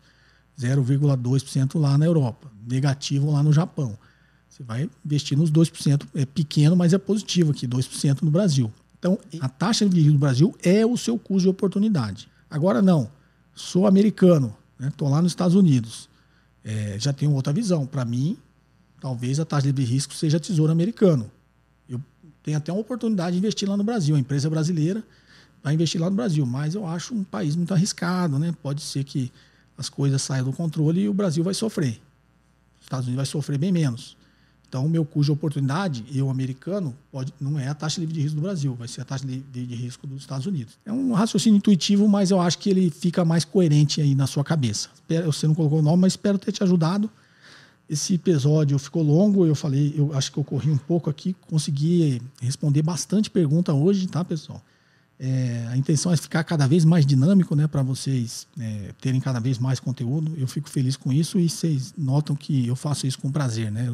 0,2% lá na Europa, negativo lá no Japão. Você vai investir nos 2%, é pequeno, mas é positivo aqui, 2% no Brasil. Então, a taxa de risco do Brasil é o seu custo de oportunidade. Agora não, sou americano, estou lá nos Estados Unidos. Já tenho outra visão. Para mim, talvez a taxa de risco seja Tesouro Americano. Eu tenho até uma oportunidade de investir lá no Brasil. A empresa é brasileira vai investir lá no Brasil, mas eu acho um país muito arriscado, né? Pode ser que as coisas saiam do controle e o Brasil vai sofrer. Os Estados Unidos vai sofrer bem menos. Então, o meu custo de oportunidade, eu americano, não é a taxa livre de risco do Brasil, vai ser a taxa livre de risco dos Estados Unidos. É um raciocínio intuitivo, mas eu acho que ele fica mais coerente aí na sua cabeça. Você não colocou o nome, mas espero ter te ajudado. Esse episódio ficou longo, eu acho que eu corri um pouco aqui, consegui responder bastante pergunta hoje, tá, pessoal? A intenção é ficar cada vez mais dinâmico, né, para vocês terem cada vez mais conteúdo. Eu fico feliz com isso e vocês notam que eu faço isso com prazer, né?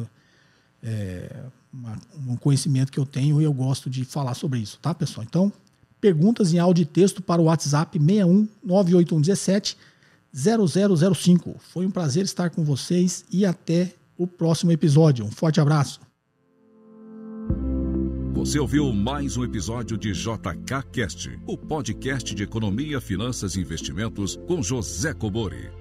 Um conhecimento que eu tenho e eu gosto de falar sobre isso, tá, pessoal? Então, perguntas em áudio e texto para o WhatsApp 61 98117 0005. Foi um prazer estar com vocês e até o próximo episódio. Um forte abraço. Você ouviu mais um episódio de JK Cast, o podcast de economia, finanças e investimentos com José Cobori.